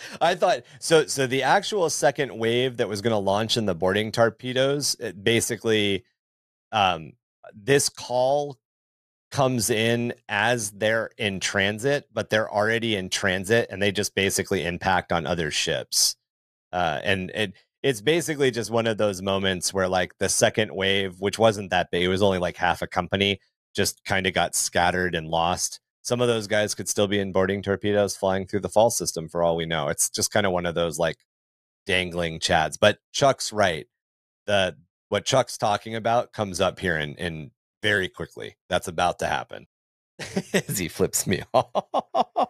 I thought so. So the actual second wave that was going to launch in the boarding torpedoes, it basically, um, this call comes in as they're in transit, but they're already in transit, and they just basically impact on other ships. Uh, and it it's basically just one of those moments where, like, the second wave, which wasn't that big, it was only like half a company, just kind of got scattered and lost. Some of those guys could still be in boarding torpedoes flying through the fall system for all we know. It's just kind of one of those like dangling chads. But Chuck's right. The what Chuck's talking about comes up here in, in very quickly. That's about to happen. As he flips me off.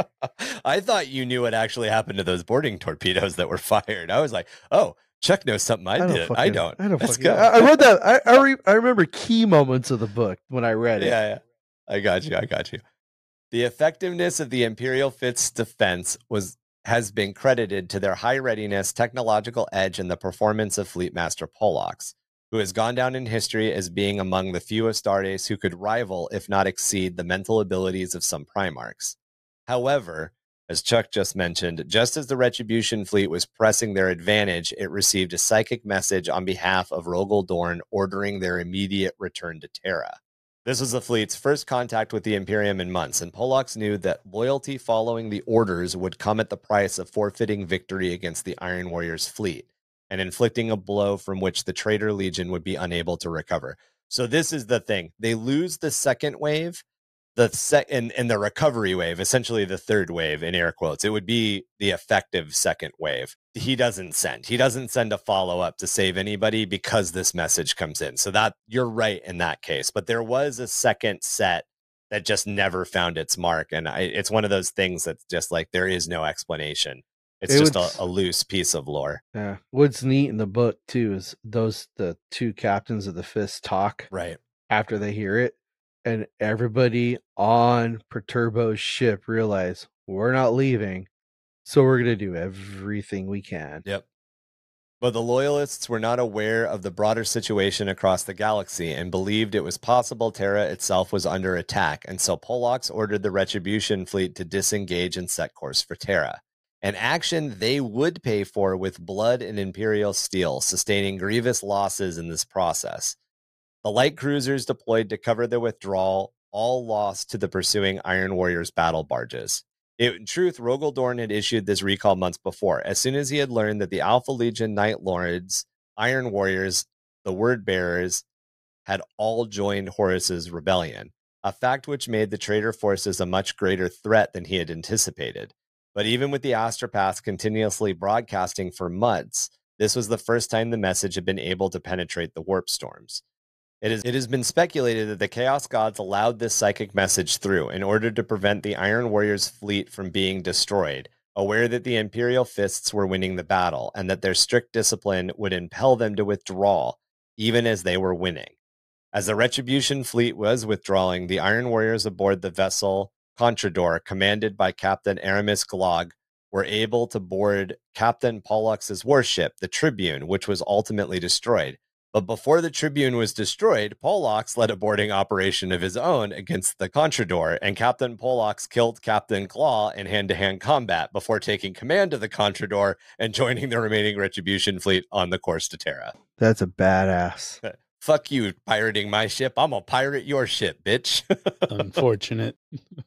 I thought you knew what actually happened to those boarding torpedoes that were fired. I was like, oh, Chuck knows something I, I don't did. fucking- I don't. I don't Let's fucking. go. I, I read that. I I, re, I remember key moments of the book when I read it. Yeah, yeah. I got you. I got you. The effectiveness of the Imperial Fifth's defense was has been credited to their high readiness, technological edge, and the performance of Fleet Master Pollux, who has gone down in history as being among the few Astartes who could rival, if not exceed, the mental abilities of some Primarchs. However, as Chuck just mentioned, just as the Retribution fleet was pressing their advantage, it received a psychic message on behalf of Rogel Dorn ordering their immediate return to Terra. This was the fleet's first contact with the Imperium in months, and Pollux knew that loyalty following the orders would come at the price of forfeiting victory against the Iron Warriors' fleet and inflicting a blow from which the Traitor Legion would be unable to recover. So this is the thing. They lose the second wave, the sec and, and the recovery wave, essentially the third wave in air quotes. It would be the effective second wave. He doesn't send. He doesn't send a follow-up to save anybody because this message comes in. So that you're right in that case. But there was a second set that just never found its mark. And I, it's one of those things that's just like, there is no explanation. It's It just would- a, a loose piece of lore. Yeah. What's neat in the book too is those the two captains of the Fist talk Right. after they hear it, and everybody on Perturbo's ship realize we're not leaving, so we're gonna do everything we can. Yep. But the Loyalists were not aware of the broader situation across the galaxy and believed it was possible Terra itself was under attack, and so Pollux ordered the Retribution fleet to disengage and set course for Terra. An action they would pay for with blood and Imperial steel, sustaining grievous losses in this process. The light cruisers deployed to cover the withdrawal all lost to the pursuing Iron Warriors battle barges. It, in truth, Rogel Dorn had issued this recall months before, as soon as he had learned that the Alpha Legion Night Lords, Iron Warriors, the Word Bearers, had all joined Horus's rebellion, a fact which made the traitor forces a much greater threat than he had anticipated. But even with the Astropaths continuously broadcasting for months, this was the first time the message had been able to penetrate the warp storms. It, is, it has been speculated that the Chaos Gods allowed this psychic message through in order to prevent the Iron Warriors' fleet from being destroyed, aware that the Imperial Fists were winning the battle, and that their strict discipline would impel them to withdraw, even as they were winning. As the Retribution fleet was withdrawing, the Iron Warriors aboard the vessel Contrador, commanded by Captain Aramis Glog, were able to board Captain Pollux's warship, the Tribune, which was ultimately destroyed. But before the Tribune was destroyed, Pollux led a boarding operation of his own against the Contrador, and Captain Pollux killed Captain Claw in hand-to-hand combat before taking command of the Contrador and joining the remaining Retribution fleet on the course to Terra. That's a badass. Fuck you, pirating my ship. I'm gonna pirate your ship, bitch. Unfortunate.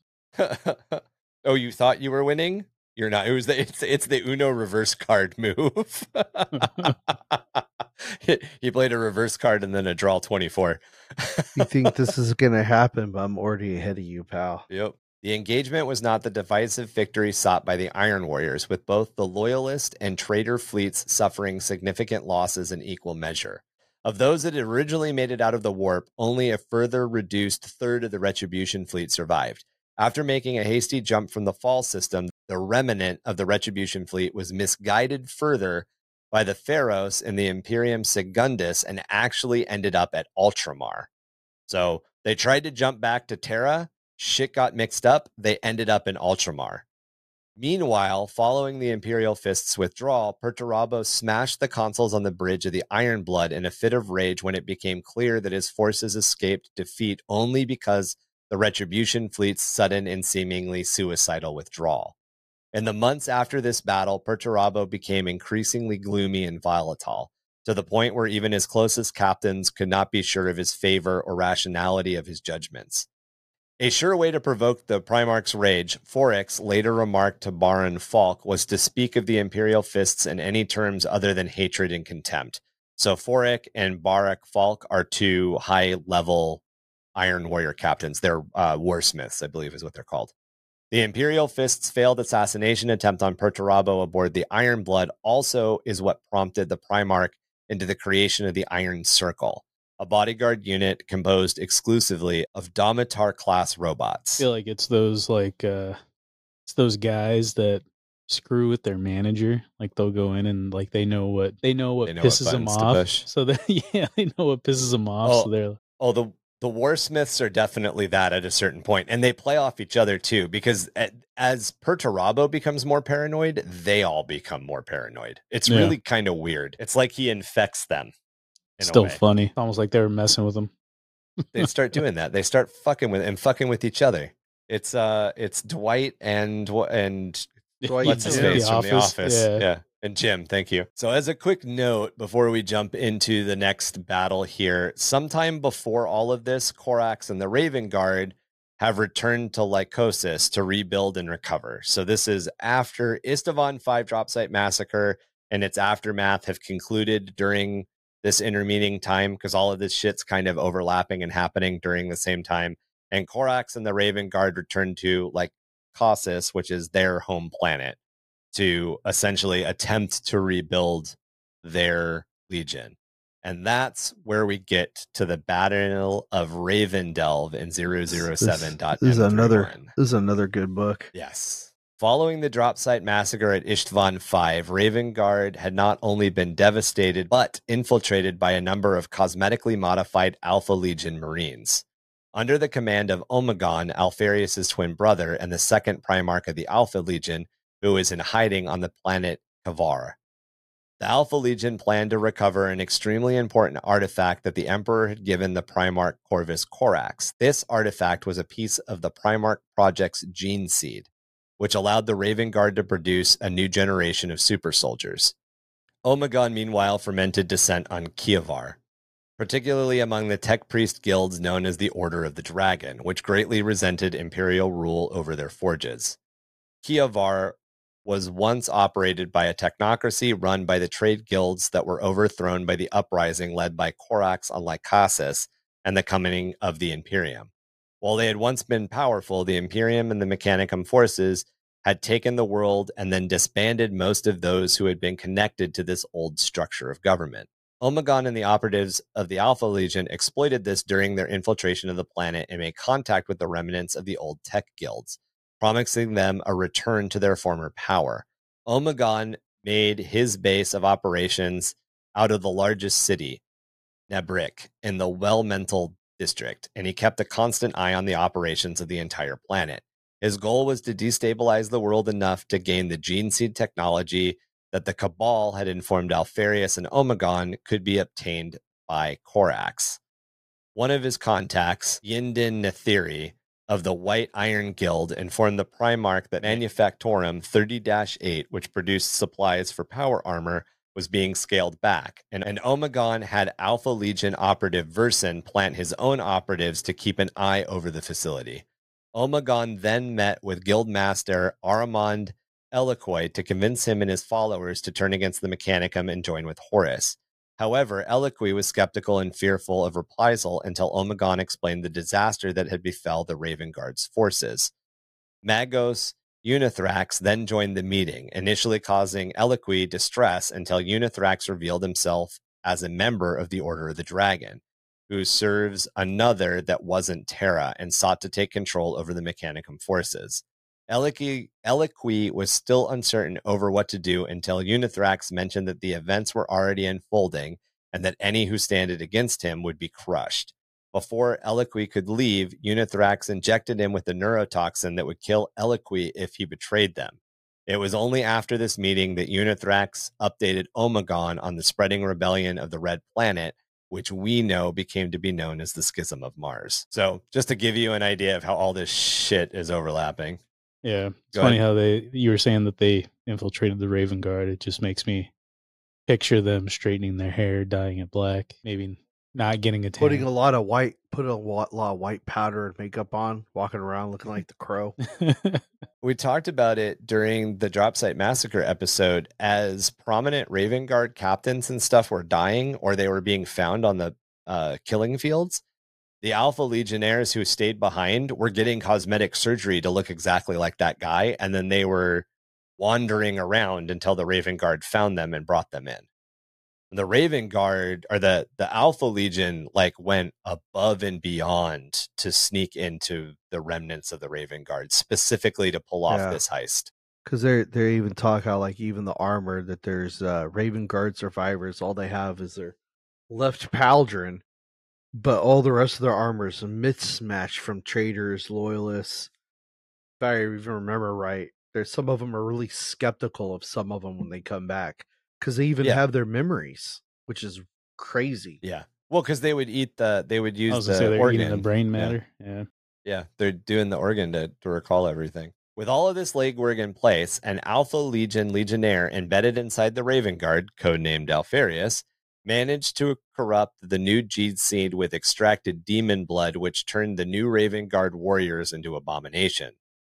Oh, you thought you were winning? You're not. It was the it's it's the Uno reverse card move. He played a reverse card and then a draw twenty-four. You think this is gonna happen, but I'm already ahead of you, pal. Yep. The engagement was not the divisive victory sought by the Iron Warriors, with both the Loyalist and Traitor fleets suffering significant losses in equal measure. Of those that had originally made it out of the warp, only a further reduced third of the Retribution fleet survived. After making a hasty jump from the fall system, the remnant of the Retribution fleet was misguided further by the Pharos and the Imperium Secundus and actually ended up at Ultramar. So they tried to jump back to Terra, shit got mixed up, they ended up in Ultramar. Meanwhile, following the Imperial Fist's withdrawal, Perturabo smashed the consoles on the bridge of the Iron Blood in a fit of rage when it became clear that his forces escaped defeat only because the Retribution fleet's sudden and seemingly suicidal withdrawal. In the months after this battle, Perturabo became increasingly gloomy and volatile, to the point where even his closest captains could not be sure of his favor or rationality of his judgments. A sure way to provoke the Primarch's rage, Foryx later remarked to Baron Falk, was to speak of the Imperial Fists in any terms other than hatred and contempt. So Foryx and Barak Falk are two high-level Iron Warrior captains. They're uh, warsmiths, I believe is what they're called. The Imperial Fist's failed assassination attempt on Perturabo aboard the Iron Blood also is what prompted the Primarch into the creation of the Iron Circle, a bodyguard unit composed exclusively of Domitar-class robots. I feel like it's those like uh, it's those guys that screw with their manager. Like they'll go in and like they know what they know what They know pisses what them buttons to off. push. So that yeah, they know what pisses them off. Oh. So they're Oh, the the warsmiths are definitely that at a certain point, and they play off each other too, because at, as Perturabo becomes more paranoid, they all become more paranoid. It's Yeah. really kind of weird. It's like he infects them. In still a way. funny. It's almost like they were messing with them. They start doing that. They start fucking with and fucking with each other. It's uh, it's Dwight and and Dwight what's his and face Jim. from The Office. Yeah. yeah. And Jim, thank you. So as a quick note, before we jump into the next battle here, sometime before all of this, Corax and the Raven Guard have returned to Lycosis to rebuild and recover. So this is after Istvan five Drop Site Massacre and its aftermath have concluded during this intermeeting time, because all of this shit's kind of overlapping and happening during the same time. And Corax and the Raven Guard returned to Lycosis, which is their home planet, to essentially attempt to rebuild their legion. And that's where we get to the Battle of Ravendelve in zero zero seven dot M thirty-one. This is another this is another good book. Yes. Following the drop site massacre at Istvan five, Raven Guard had not only been devastated, but infiltrated by a number of cosmetically modified Alpha Legion Marines. Under the command of Omegon, Alpharius' twin brother, and the second Primarch of the Alpha Legion, who is in hiding on the planet Kavar. The Alpha Legion planned to recover an extremely important artifact that the Emperor had given the Primarch Corvus Corax. This artifact was a piece of the Primarch Project's gene seed, which allowed the Raven Guard to produce a new generation of super soldiers. Omegon, meanwhile, fermented dissent on Kievar, particularly among the tech priest guilds known as the Order of the Dragon, which greatly resented Imperial rule over their forges. Kievar was once operated by a technocracy run by the trade guilds that were overthrown by the uprising led by Corax on Lycosis and the coming of the Imperium. While they had once been powerful, the Imperium and the Mechanicum forces had taken the world and then disbanded most of those who had been connected to this old structure of government. Omegon and the operatives of the Alpha Legion exploited this during their infiltration of the planet and made contact with the remnants of the old tech guilds, promising them a return to their former power. Omegon made his base of operations out of the largest city, Nebrik, in the Well-Mental district, and he kept a constant eye on the operations of the entire planet. His goal was to destabilize the world enough to gain the gene seed technology that the Cabal had informed Alpharius and Omegon could be obtained by Corax. One of his contacts, Yindin Nethiri, of the White Iron Guild, informed the Primarch that Manufactorum thirty dash eight, which produced supplies for power armor, was being scaled back, and, and Omegon had Alpha Legion operative Versen plant his own operatives to keep an eye over the facility. Omegon then met with Guildmaster Aramond Eloquy to convince him and his followers to turn against the Mechanicum and join with Horus. However, Eloquy was skeptical and fearful of reprisal until Omegon explained the disaster that had befell the Raven Guard's forces. Magos Unithrax then joined the meeting, initially causing Eloquy distress until Unithrax revealed himself as a member of the Order of the Dragon, who serves another that wasn't Terra and sought to take control over the Mechanicum forces. Eloquy, Eloquy was still uncertain over what to do until Unithrax mentioned that the events were already unfolding and that any who standed against him would be crushed. Before Eloquy could leave, Unithrax injected him with a neurotoxin that would kill Eloquy if he betrayed them. It was only after this meeting that Unithrax updated Omegon on the spreading rebellion of the Red Planet, which we know became to be known as the Schism of Mars. So, just to give you an idea of how all this shit is overlapping. Yeah, it's Go funny ahead. how they you were saying that they infiltrated the Raven Guard. It just makes me picture them straightening their hair, dyeing it black, maybe not getting a Putting a tan. lot of white, put a wa- lot of white powder and makeup on, walking around looking like the Crow. We talked about it during the Drop Site Massacre episode as prominent Raven Guard captains and stuff were dying or they were being found on the uh, killing fields. The Alpha Legionnaires who stayed behind were getting cosmetic surgery to look exactly like that guy. And then they were wandering around until the Raven Guard found them and brought them in. The Raven Guard or the, the Alpha Legion like went above and beyond to sneak into the remnants of the Raven Guard, specifically to pull off Yeah. this heist. Because they they even talk how like even the armor that there's uh, Raven Guard survivors, all they have is their left pauldron, but all the rest of their armor is a mismatch from traitors, loyalists. If I even remember right, there's some of them are really skeptical of some of them when they come back because they even Yeah. have their memories, which is crazy. Yeah. Well, because they would eat the, they would I use was gonna the say they're organ. eating the brain Yeah. matter. Yeah. Yeah, they're doing the organ to, to recall everything. With all of this legwork in place, an Alpha Legion Legionnaire embedded inside the Raven Guard, codenamed Alfarius, managed to corrupt the new Gene seed with extracted demon blood, which turned the new Raven Guard warriors into abomination.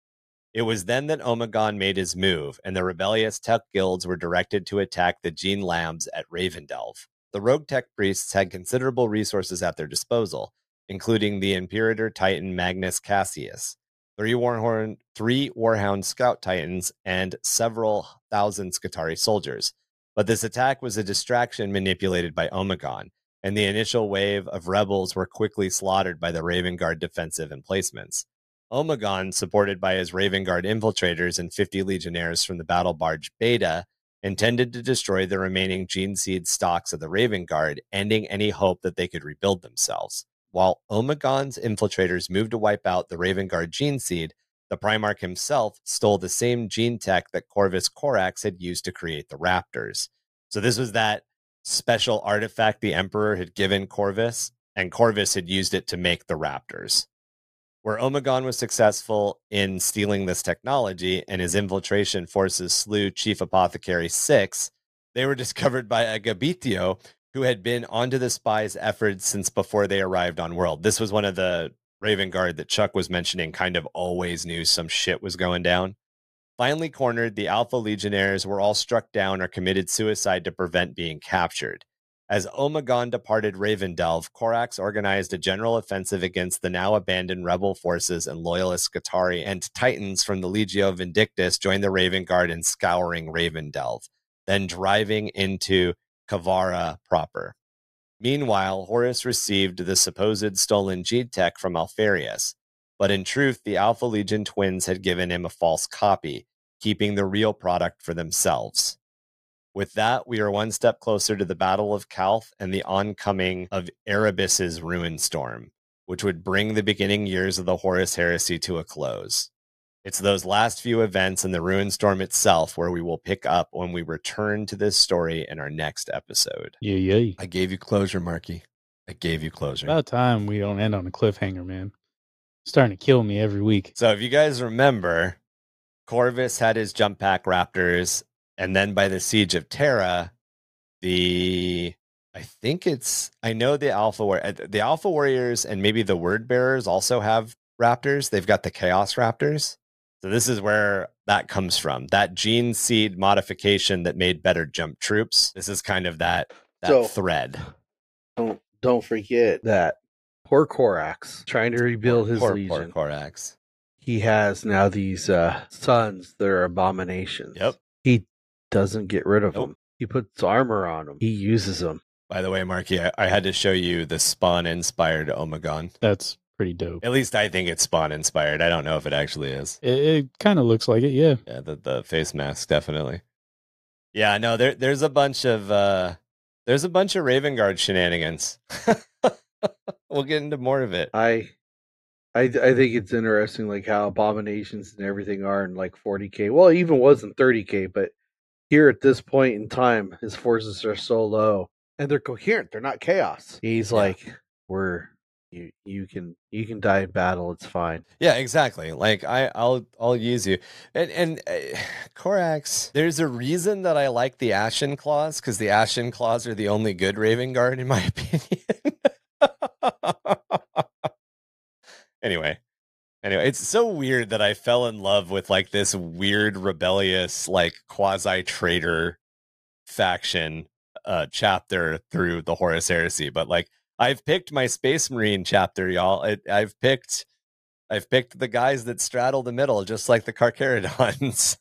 It was then that Omegon made his move, and the rebellious tech guilds were directed to attack the Gene labs at Ravendelve. The rogue tech priests had considerable resources at their disposal, including the Imperator Titan Magnus Cassius, three Warhorn, three Warhound Scout Titans, and several thousand Skitarii soldiers. But this attack was a distraction manipulated by Omegon, and the initial wave of rebels were quickly slaughtered by the Raven Guard defensive emplacements. Omegon, supported by his Raven Guard infiltrators and fifty legionnaires from the battle barge Beta, intended to destroy the remaining Gene Seed stocks of the Raven Guard, ending any hope that they could rebuild themselves. While Omegon's infiltrators moved to wipe out the Raven Guard Gene Seed, the Primarch himself stole the same gene tech that Corvus Corax had used to create the Raptors. So this was that special artifact the Emperor had given Corvus, and Corvus had used it to make the Raptors. Where Omegon was successful in stealing this technology and his infiltration forces slew Chief Apothecary Six, they were discovered by Agabithio, who had been onto the spies' efforts since before they arrived on world. This was one of the Raven Guard that Chuck was mentioning, kind of always knew some shit was going down. Finally cornered, the Alpha Legionnaires were all struck down or committed suicide to prevent being captured. As Omegon departed Ravendelve, Corax organized a general offensive against the now abandoned rebel forces, and loyalist Skitarii and Titans from the Legio Vindictus joined the Raven Guard in scouring Ravendelve, then driving into Kavara proper. Meanwhile, Horus received the supposed stolen G-Tech from Alfarius, but in truth, the Alpha Legion twins had given him a false copy, keeping the real product for themselves. With that, we are one step closer to the Battle of Calth and the oncoming of Erebus's Ruin Storm, which would bring the beginning years of the Horus Heresy to a close. It's those last few events and the Ruin Storm itself where we will pick up when we return to this story in our next episode. Yeah, yeah. I gave you closure, Marky. I gave you closure. About time we don't end on a cliffhanger, man. It's starting to kill me every week. So if you guys remember, Corvus had his jump pack raptors, and then by the Siege of Terra, the I think it's I know the Alpha the Alpha Warriors and maybe the Word Bearers also have raptors. They've got the Chaos Raptors. So this is where that comes from. That gene seed modification that made better jump troops. This is kind of that that So- thread. Don't don't forget that poor Corax trying to rebuild his poor, legion. Poor Corax. He has now these uh, sons that are abominations. Yep. He doesn't get rid of Nope. them. He puts armor on them. He uses them. By the way, Marky, I, I had to show you the Spawn-inspired Omegon. That's pretty dope. At least I think it's Spawn-inspired. I don't know if it actually is. It, it kind of looks like it, yeah. Yeah, the, the face mask, definitely. Yeah, no, there there's a bunch of uh there's a bunch of Raven Guard shenanigans. We'll get into more of it. I, I, I think it's interesting, like how abominations and everything are in like forty K. Well, it even was in thirty K, but here at this point in time, his forces are so low and they're coherent. They're not chaos. He's Yeah. like, we're You you can you can die in battle. It's fine. Yeah, exactly. Like I, I'll I'll use you. And and uh, Corax, there's a reason that I like the Ashen Claws, because the Ashen Claws are the only good Raven Guard, in my opinion. Anyway. Anyway, it's so weird that I fell in love with like this weird rebellious, like quasi traitor faction uh chapter through the Horus Heresy. But like I've picked my Space Marine chapter, y'all. I, I've picked I've picked the guys that straddle the middle, just like the Carcharodons.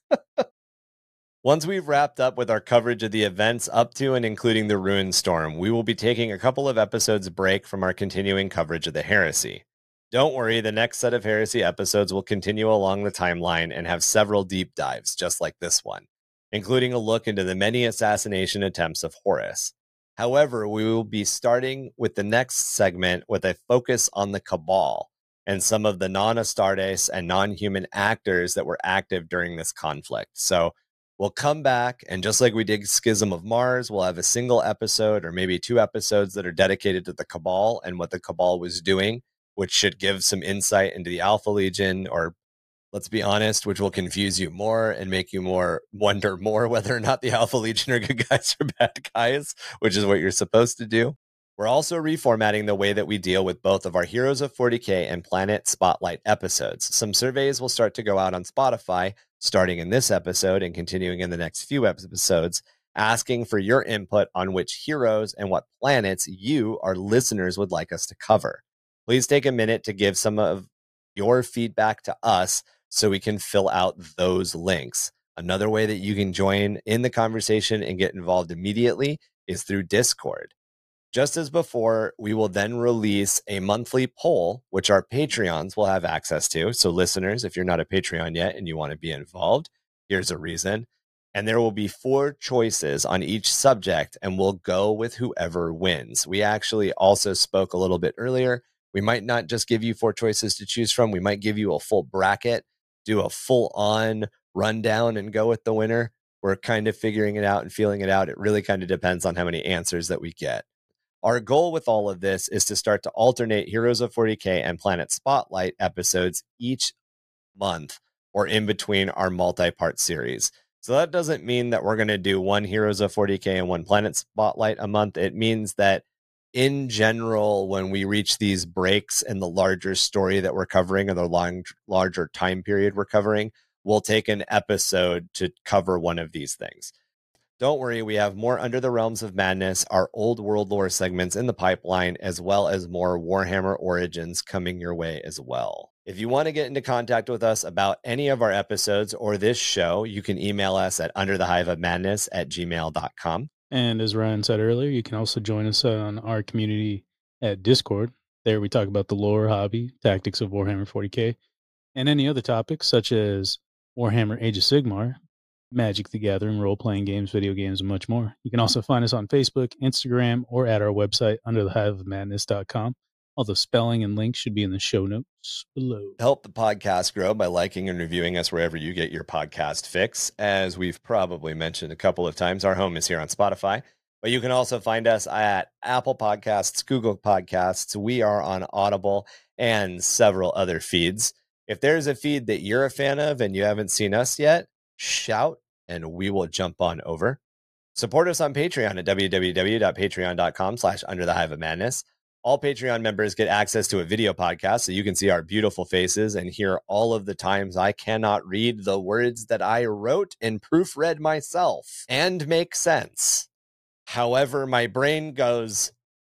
Once we've wrapped up with our coverage of the events up to and including the Ruin Storm, we will be taking a couple of episodes break from our continuing coverage of the Heresy. Don't worry, the next set of Heresy episodes will continue along the timeline and have several deep dives, just like this one, including a look into the many assassination attempts of Horus. However, we will be starting with the next segment with a focus on the Cabal and some of the non-Astartes and non-human actors that were active during this conflict. So we'll come back, and just like we did Schism of Mars, we'll have a single episode or maybe two episodes that are dedicated to the Cabal and what the Cabal was doing, which should give some insight into the Alpha Legion, or let's be honest, which will confuse you more and make you more wonder more whether or not the Alpha Legion are good guys or bad guys, which is what you're supposed to do. We're also reformatting the way that we deal with both of our Heroes of forty K and Planet Spotlight episodes. Some surveys will start to go out on Spotify, starting in this episode and continuing in the next few episodes, asking for your input on which heroes and what planets you, our listeners, would like us to cover. Please take a minute to give some of your feedback to us so we can fill out those links. Another way that you can join in the conversation and get involved immediately is through Discord. Just as before, we will then release a monthly poll, which our Patreons will have access to. So listeners, if you're not a Patreon yet and you want to be involved, here's a reason. And there will be four choices on each subject, and we'll go with whoever wins. We actually also spoke a little bit earlier. We might not just give you four choices to choose from. We might give you a full bracket, do a full-on rundown, and go with the winner. We're kind of figuring it out and feeling it out. It really kind of depends on how many answers that we get. Our goal with all of this is to start to alternate Heroes of forty K and Planet Spotlight episodes each month or in between our multi-part series. So that doesn't mean that we're going to do one Heroes of forty K and one Planet Spotlight a month. It means that in general, when we reach these breaks in the larger story that we're covering or the long, larger time period we're covering, we'll take an episode to cover one of these things. Don't worry, we have more Under the Realms of Madness, our old world lore segments in the pipeline, as well as more Warhammer Origins coming your way as well. If you want to get into contact with us about any of our episodes or this show, you can email us at underthehiveofmadness at gmail dot com. And as Ryan said earlier, you can also join us on our community at Discord. There we talk about the lore, hobby, tactics of Warhammer forty K, and any other topics such as Warhammer Age of Sigmar, Magic the Gathering, role-playing games, video games, and much more. You can also find us on Facebook, Instagram, or at our website, under the hive of madness dot com. All the spelling and links should be in the show notes below. Help the podcast grow by liking and reviewing us wherever you get your podcast fix. As we've probably mentioned a couple of times, our home is here on Spotify, but you can also find us at Apple Podcasts, Google Podcasts. We are on Audible and several other feeds. If there's a feed that you're a fan of and you haven't seen us yet, shout and we will jump on over. Support us on Patreon at www.patreon.com slash under the hive of madness. All Patreon members get access to a video podcast so you can see our beautiful faces and hear all of the times I cannot read the words that I wrote and proofread myself and make sense. However, my brain goes,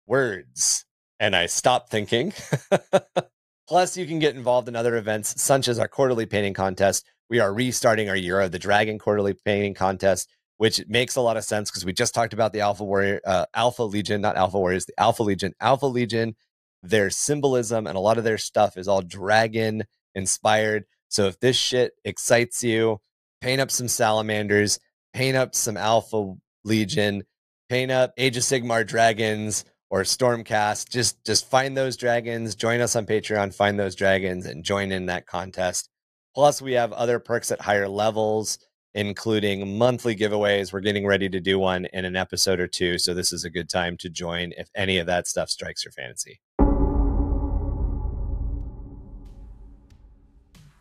words, and I stop thinking. Plus, you can get involved in other events, such as our quarterly painting contest. We are restarting our Year of the Dragon quarterly painting contest, which makes a lot of sense because we just talked about the Alpha Warrior, uh, Alpha Legion, not Alpha Warriors, the Alpha Legion. Alpha Legion, their symbolism and a lot of their stuff is all dragon inspired. So if this shit excites you, paint up some salamanders, paint up some Alpha Legion, paint up Age of Sigmar dragons or Stormcast. Just, just find those dragons, join us on Patreon, find those dragons, and join in that contest. Plus, we have other perks at higher levels, including monthly giveaways. We're getting ready to do one in an episode or two, so this is a good time to join if any of that stuff strikes your fancy.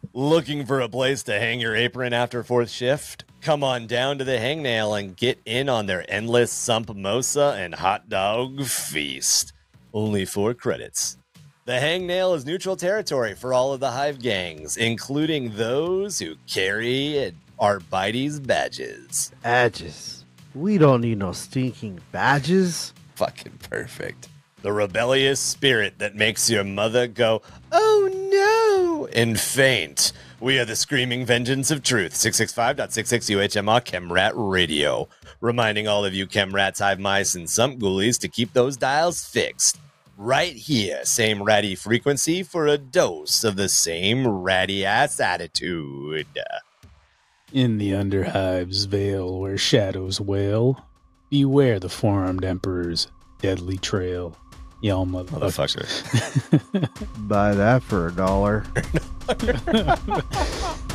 Looking for a place to hang your apron after fourth shift? Come on down to the Hangnail and get in on their endless Sumpmosa and hot dog feast. Only four credits. The Hangnail is neutral territory for all of the Hive gangs, including those who carry Arbites badges. Badges. We don't need no stinking badges. Fucking perfect. The rebellious spirit that makes your mother go, oh no, and faint. We are the screaming vengeance of truth. six six five point six six U H M R Chemrat Radio. Reminding all of you Chemrats, Hive Mice, and Sump Ghoulies to keep those dials fixed. Right here, same ratty frequency for a dose of the same ratty-ass attitude. In the Underhive's veil where shadows wail, beware the four-armed emperor's deadly trail. Y'all motherfuckers. Motherfucker. Buy that for a dollar.